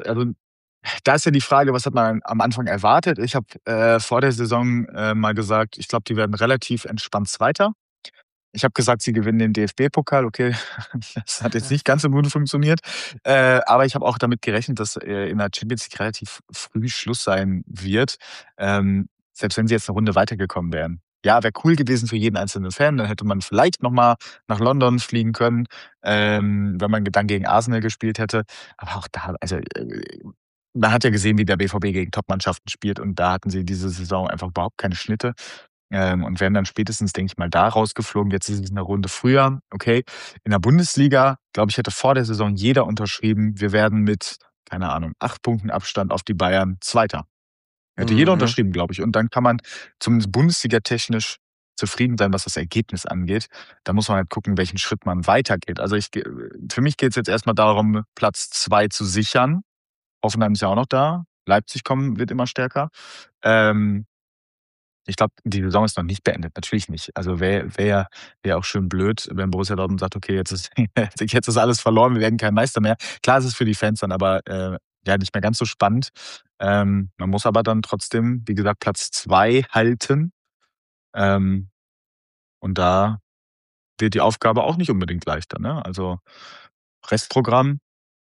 da ist ja die Frage, was hat man am Anfang erwartet? Ich habe vor der Saison mal gesagt, ich glaube, die werden relativ entspannt Zweiter. Ich habe gesagt, sie gewinnen den DFB-Pokal. Okay, das hat jetzt nicht ganz so gut funktioniert. Aber ich habe auch damit gerechnet, dass in der Champions League relativ früh Schluss sein wird, selbst wenn sie jetzt eine Runde weitergekommen wären. Ja, wäre cool gewesen für jeden einzelnen Fan. Dann hätte man vielleicht noch mal nach London fliegen können, wenn man dann gegen Arsenal gespielt hätte. Aber auch da, also man hat ja gesehen, wie der BVB gegen Top-Mannschaften spielt, und da hatten sie diese Saison einfach überhaupt keine Schnitte. Und wären dann spätestens, denke ich mal, da rausgeflogen. Jetzt ist es eine Runde früher. Okay. In der Bundesliga, glaube ich, hätte vor der Saison jeder unterschrieben, wir werden mit, keine Ahnung, 8 Punkten Abstand auf die Bayern Zweiter. Hätte jeder Mhm. unterschrieben, glaube ich. Und dann kann man zumindest bundesligatechnisch zufrieden sein, was das Ergebnis angeht. Da muss man halt gucken, welchen Schritt man weitergeht. Also für mich geht es jetzt erstmal darum, Platz 2 zu sichern. Hoffenheim ist ja auch noch da. Leipzig wird immer stärker. Ähm, Ich glaube, die Saison ist noch nicht beendet, natürlich nicht. Also wär auch schön blöd, wenn Borussia Dortmund sagt: „Okay, jetzt ist jetzt ist alles verloren, wir werden kein Meister mehr.“ Klar, es ist für die Fans dann aber, ja, nicht mehr ganz so spannend. Man muss aber dann trotzdem, wie gesagt, Platz 2 halten. Ähm, und da wird die Aufgabe auch nicht unbedingt leichter, ne? Also, Restprogramm,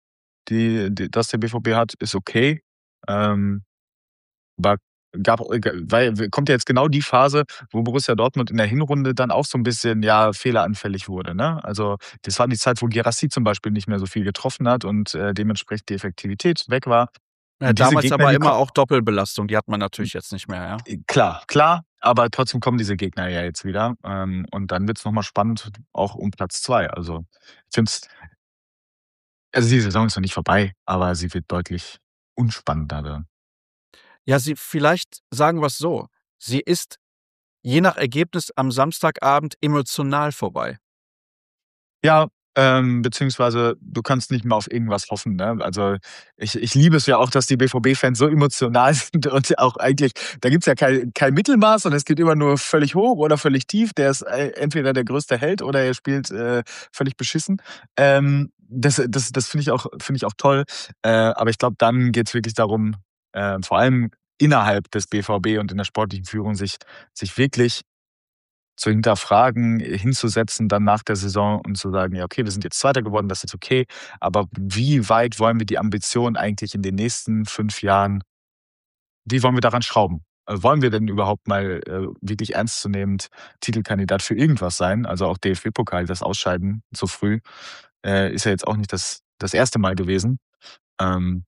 das der BVB hat, ist okay. Ähm War kommt ja jetzt genau die Phase, wo Borussia Dortmund in der Hinrunde dann auch so 'n bisschen, ja, fehleranfällig wurde, ne? Also, das war die Zeit, wo Guirassy zum Beispiel nicht mehr so viel getroffen hat und dementsprechend die Effektivität weg war. Und diese Damals Gegner, aber die immer auch Doppelbelastung, die hat man natürlich jetzt nicht mehr, ja? klar, aber trotzdem kommen diese Gegner ja jetzt wieder. Und dann wird's noch mal spannend, auch um Platz 2. Also, ich finde es, also, die Saison ist noch nicht vorbei, aber sie wird deutlich unspannender dann. Ja, vielleicht sagen wir's so, sie ist je nach Ergebnis am Samstagabend emotional vorbei. Ja, beziehungsweise du kannst nicht mehr auf irgendwas hoffen, ne? Also, ich liebe es ja auch, dass die BVB-Fans so emotional sind und auch eigentlich, da gibt's ja kein Mittelmaß, sondern es geht immer nur völlig hoch oder völlig tief. Der ist entweder der größte Held oder er spielt völlig beschissen. Das finde ich auch toll. Aber ich glaube, dann geht's wirklich darum, vor allem innerhalb des BVB und in der sportlichen Führung sich wirklich zu hinterfragen, hinzusetzen dann nach der Saison und zu sagen: „Ja, okay, wir sind jetzt Zweiter geworden, das ist jetzt okay, aber wie weit wollen wir die Ambition eigentlich in den nächsten 5 Jahren, wie wollen wir daran schrauben? Wollen wir denn überhaupt mal wirklich ernstzunehmend Titelkandidat für irgendwas sein?“ Also, auch DFB-Pokal, das Ausscheiden so früh, ist ja jetzt auch nicht das erste Mal gewesen. Ähm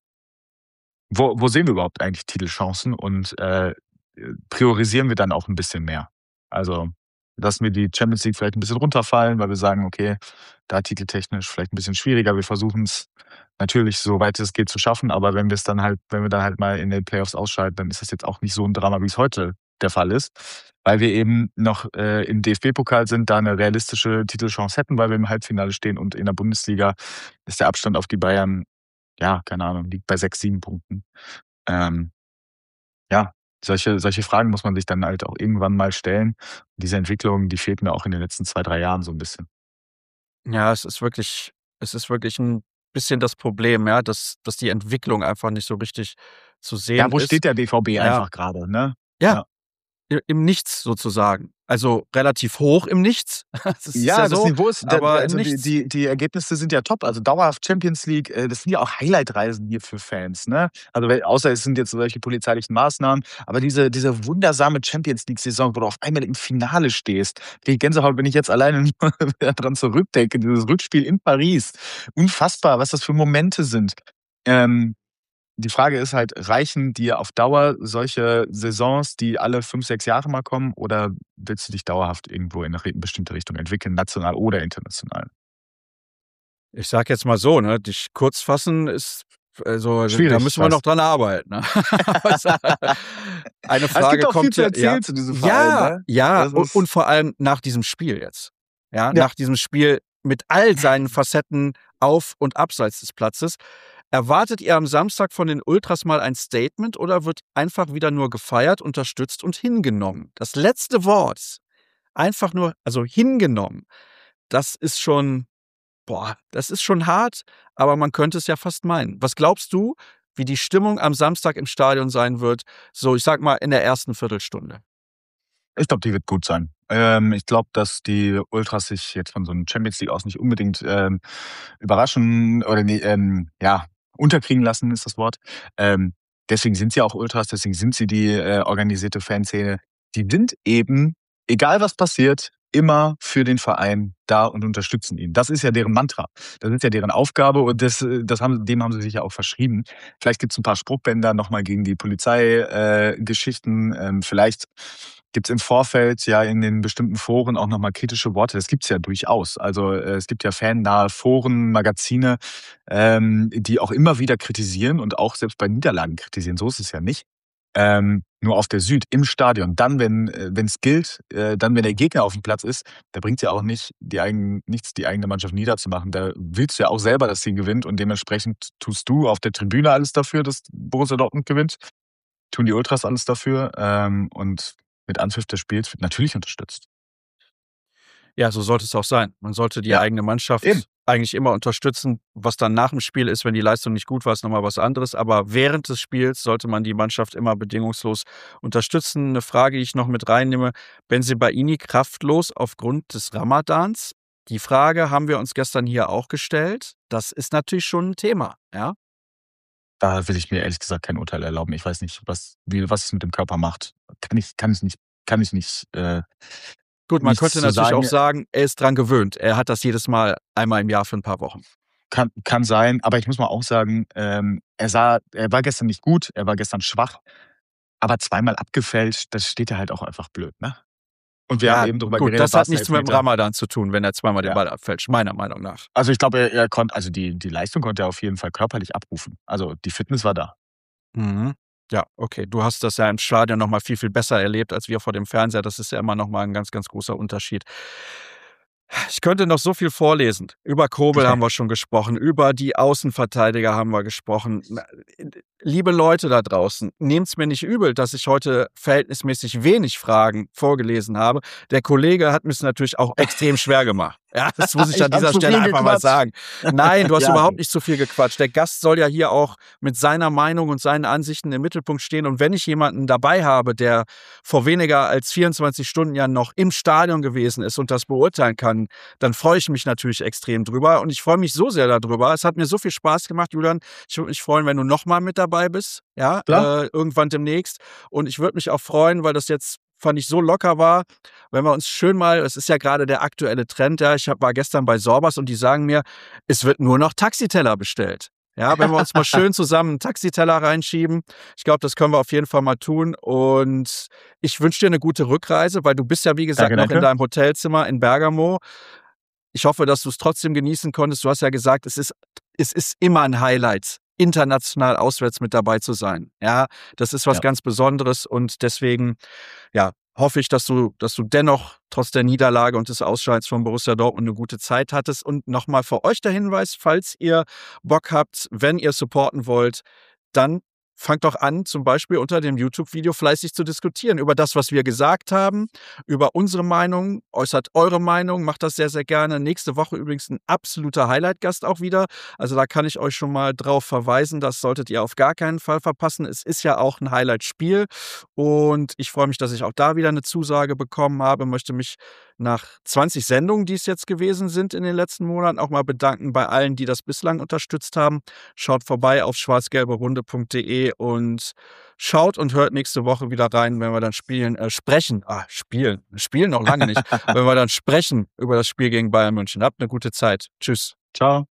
wo sehen wir überhaupt eigentlich Titelchancen, und priorisieren wir dann auch 'n bisschen mehr? Also, lassen wir die Champions League vielleicht 'n bisschen runterfallen, weil wir sagen: „Okay, da titeltechnisch vielleicht 'n bisschen schwieriger. Wir versuchen's natürlich, soweit es geht, zu schaffen, aber wenn wir dann halt mal in den Playoffs ausscheiden, dann ist das jetzt auch nicht so 'n Drama, wie's heute der Fall ist, weil wir eben noch im DFB-Pokal sind, da 'ne realistische Titelchance hätten, weil wir im Halbfinale stehen, und in der Bundesliga ist der Abstand auf die Bayern, ja, keine Ahnung, liegt bei 6, 7 Punkten. Ähm, ja, solche Fragen muss man sich dann halt auch irgendwann mal stellen. Diese Entwicklung, die fehlt mir auch in den letzten 2, 3 Jahren so 'n bisschen. Ja, es ist wirklich 'n bisschen das Problem, ja, dass die Entwicklung einfach nicht so richtig zu Ja, sehen wo ist. steht der BVB Ja, einfach grade, ne? ja, Ja. im Nichts sozusagen. Also, relativ hoch im Nichts. Das ist ja Ja, das so, Niveau ist aber im also Nichts. die Ergebnisse sind ja top. Also dauerhaft Champions League, das sind ja auch Highlightreisen hier für Fans, ne? Also außer es sind jetzt solche polizeilichen Maßnahmen, aber diese wundersame Champions League-Saison, wo du auf einmal im Finale stehst. Die Gänsehaut, wenn ich jetzt alleine nur dran zurückdenke, dieses Rückspiel in Paris. Unfassbar, was das für Momente sind. Ähm, Die Frage ist halt, reichen dir auf Dauer solche Saisons, die alle 5, 6 Jahre mal kommen, oder willst du dich dauerhaft irgendwo in 'ne bestimmte Richtung entwickeln, national oder international? Ich sage jetzt mal so, ne, dich kurz fassen ist, also, da Schwierig, müssen ich wir noch weiß. dran arbeiten, ne? Eine Es gibt Frage auch viel kommt zu hier, ja. erzählen zu diesem Verein, Ja, ne? ja, Das und ist vor allem nach diesem Spiel jetzt. Ja, ja. nach diesem Spiel mit all seinen Facetten auf und abseits des Platzes. Erwartet ihr am Samstag von den Ultras mal ein Statement oder wird einfach wieder nur gefeiert, unterstützt und hingenommen? Das letzte Wort, einfach nur, also hingenommen, das ist schon, das ist schon hart, aber man könnte es ja fast meinen. Was glaubst du, wie die Stimmung am Samstag im Stadion sein wird? So, ich sag mal, in der ersten Viertelstunde. Ich glaube, die wird gut sein. Ich glaube, dass die Ultras sich jetzt von so einem Champions League aus nicht unbedingt, überraschen oder ne, ja, unterkriegen lassen, ist das Wort. Deswegen sind sie auch Ultras, deswegen sind sie die, organisierte Fanszene. Die sind eben, egal was passiert, immer für den Verein da und unterstützen ihn. Das ist ja deren Mantra. Das ist ja deren Aufgabe und dem haben sie sich ja auch verschrieben. Vielleicht gibt's ein paar Spruchbänder noch mal gegen die Polizei Geschichten. Vielleicht gibt's im Vorfeld ja in den bestimmten Foren auch noch mal kritische Worte. Das gibt's ja durchaus. Also, es gibt ja fannahe Foren, Magazine, die auch immer wieder kritisieren und auch selbst bei Niederlagen kritisieren. So ist es ja nicht. Nur auf der Süd im Stadion, dann, wenn es gilt, dann, wenn der Gegner auf dem Platz ist, da bringt's ja auch nichts, die eigene Mannschaft niederzumachen. Da willst du ja auch selber, dass sie gewinnt und dementsprechend tust du auf der Tribüne alles dafür, dass Borussia Dortmund gewinnt. Tun die Ultras alles dafür, und mit Anpfiff des Spiels wird natürlich unterstützt. Ja, so sollte es auch sein. Man sollte die Ja, eigene eben. Mannschaft eigentlich immer unterstützen. Was dann nach dem Spiel ist, wenn die Leistung nicht gut war, ist noch mal was anderes. Aber während des Spiels sollte man die Mannschaft immer bedingungslos unterstützen. 'Ne Frage, die ich noch mit reinnehme: Bensebaini kraftlos aufgrund des Ramadans? Die Frage haben wir uns gestern hier auch gestellt. Das ist natürlich schon 'n Thema, ja? Da will ich mir ehrlich gesagt kein Urteil erlauben. Ich weiß nicht, was es mit dem Körper macht. Kann ich nicht, Gut, man nichts könnte zu natürlich auch sagen. sagen, er ist dran gewöhnt. Er hat das jedes Mal einmal im Jahr für 'n paar Wochen. Kann sein, aber ich muss mal auch sagen, er war gestern nicht gut, er war gestern schwach, aber zweimal abgefälscht, das steht ja halt auch einfach blöd, ne? Und wir haben Ja, eben drüber gut, geredet, das war hat es 'n nichts mit dem Elfmeter? Ramadan zu tun, wenn er zweimal den Ja. Ball abfälscht, meiner Meinung nach. Also, ich glaube, er konnte, also die Leistung konnte er auf jeden Fall körperlich abrufen. Also, die Fitness war da. Mhm. Ja, okay. Du hast das ja im Stadion noch mal viel, viel besser erlebt als wir vor dem Fernseher. Das ist ja immer noch mal 'n ganz, ganz großer Unterschied. Ich könnte noch so viel vorlesen. Über Kobel haben wir schon gesprochen, über die Außenverteidiger haben wir gesprochen. Liebe Leute da draußen, nehmt's mir nicht übel, dass ich heute verhältnismäßig wenig Fragen vorgelesen habe. Der Kollege hat mir's natürlich auch extrem schwer gemacht. Ja, das muss ich Ich an habe dieser zu Stelle viel einfach mal gequatscht. sagen. Nein, du hast Ja, überhaupt nicht zu viel gequatscht. Der Gast soll ja hier auch mit seiner Meinung und seinen Ansichten im Mittelpunkt stehen. Und wenn ich jemanden dabei habe, der vor weniger als 24 Stunden ja noch im Stadion gewesen ist und das beurteilen kann, dann freue ich mich natürlich extrem drüber. Und ich freue mich so sehr darüber. Es hat mir so viel Spaß gemacht, Julian. Ich würde mich freuen, wenn du noch mal mit dabei bist, ja, klar. irgendwann demnächst. Und ich würde mich auch freuen, weil das jetzt, fand ich, so locker war, wenn wir uns schön mal, es ist ja gerade der aktuelle Trend, ja, war gestern bei Sorbas und die sagen mir, es wird nur noch Taxiteller bestellt. Ja, wenn wir uns mal schön zusammen 'n Taxiteller reinschieben. Ich glaube, das können wir auf jeden Fall mal tun. Und ich wünsche dir eine gute Rückreise, weil du bist ja, wie gesagt, Danke, noch in danke. deinem Hotelzimmer in Bergamo. Ich hoffe, dass du es trotzdem genießen konntest. Du hast ja gesagt, es ist immer ein Highlight, international auswärts mit dabei zu sein. Ja, das ist was Ja, ganz Besonderes und deswegen, ja, hoffe ich, dass du dennoch trotz der Niederlage und des Ausscheids von Borussia Dortmund eine gute Zeit hattest. Und noch mal für euch der Hinweis, falls ihr Bock habt, wenn ihr supporten wollt, dann fangt doch an, zum Beispiel unter dem YouTube-Video fleißig zu diskutieren über das, was wir gesagt haben, über unsere Meinung. Äußert eure Meinung, macht das sehr, sehr gerne. Nächste Woche übrigens ein absoluter Highlight-Gast auch wieder. Also da kann ich euch schon mal drauf verweisen. Das solltet ihr auf gar keinen Fall verpassen. Es ist ja auch ein Highlight-Spiel. Und ich freue mich, dass ich auch da wieder eine Zusage bekommen habe. Möchte mich nach 20 Sendungen, die es jetzt gewesen sind in den letzten Monaten, auch mal bedanken bei allen, die das bislang unterstützt haben. Schaut vorbei auf schwarzgelberunde.de und schaut und hört nächste Woche wieder rein, wenn wir dann sprechen. Spielen noch lange nicht. Wenn wir dann sprechen über das Spiel gegen Bayern München. Habt eine gute Zeit. Tschüss. ciao.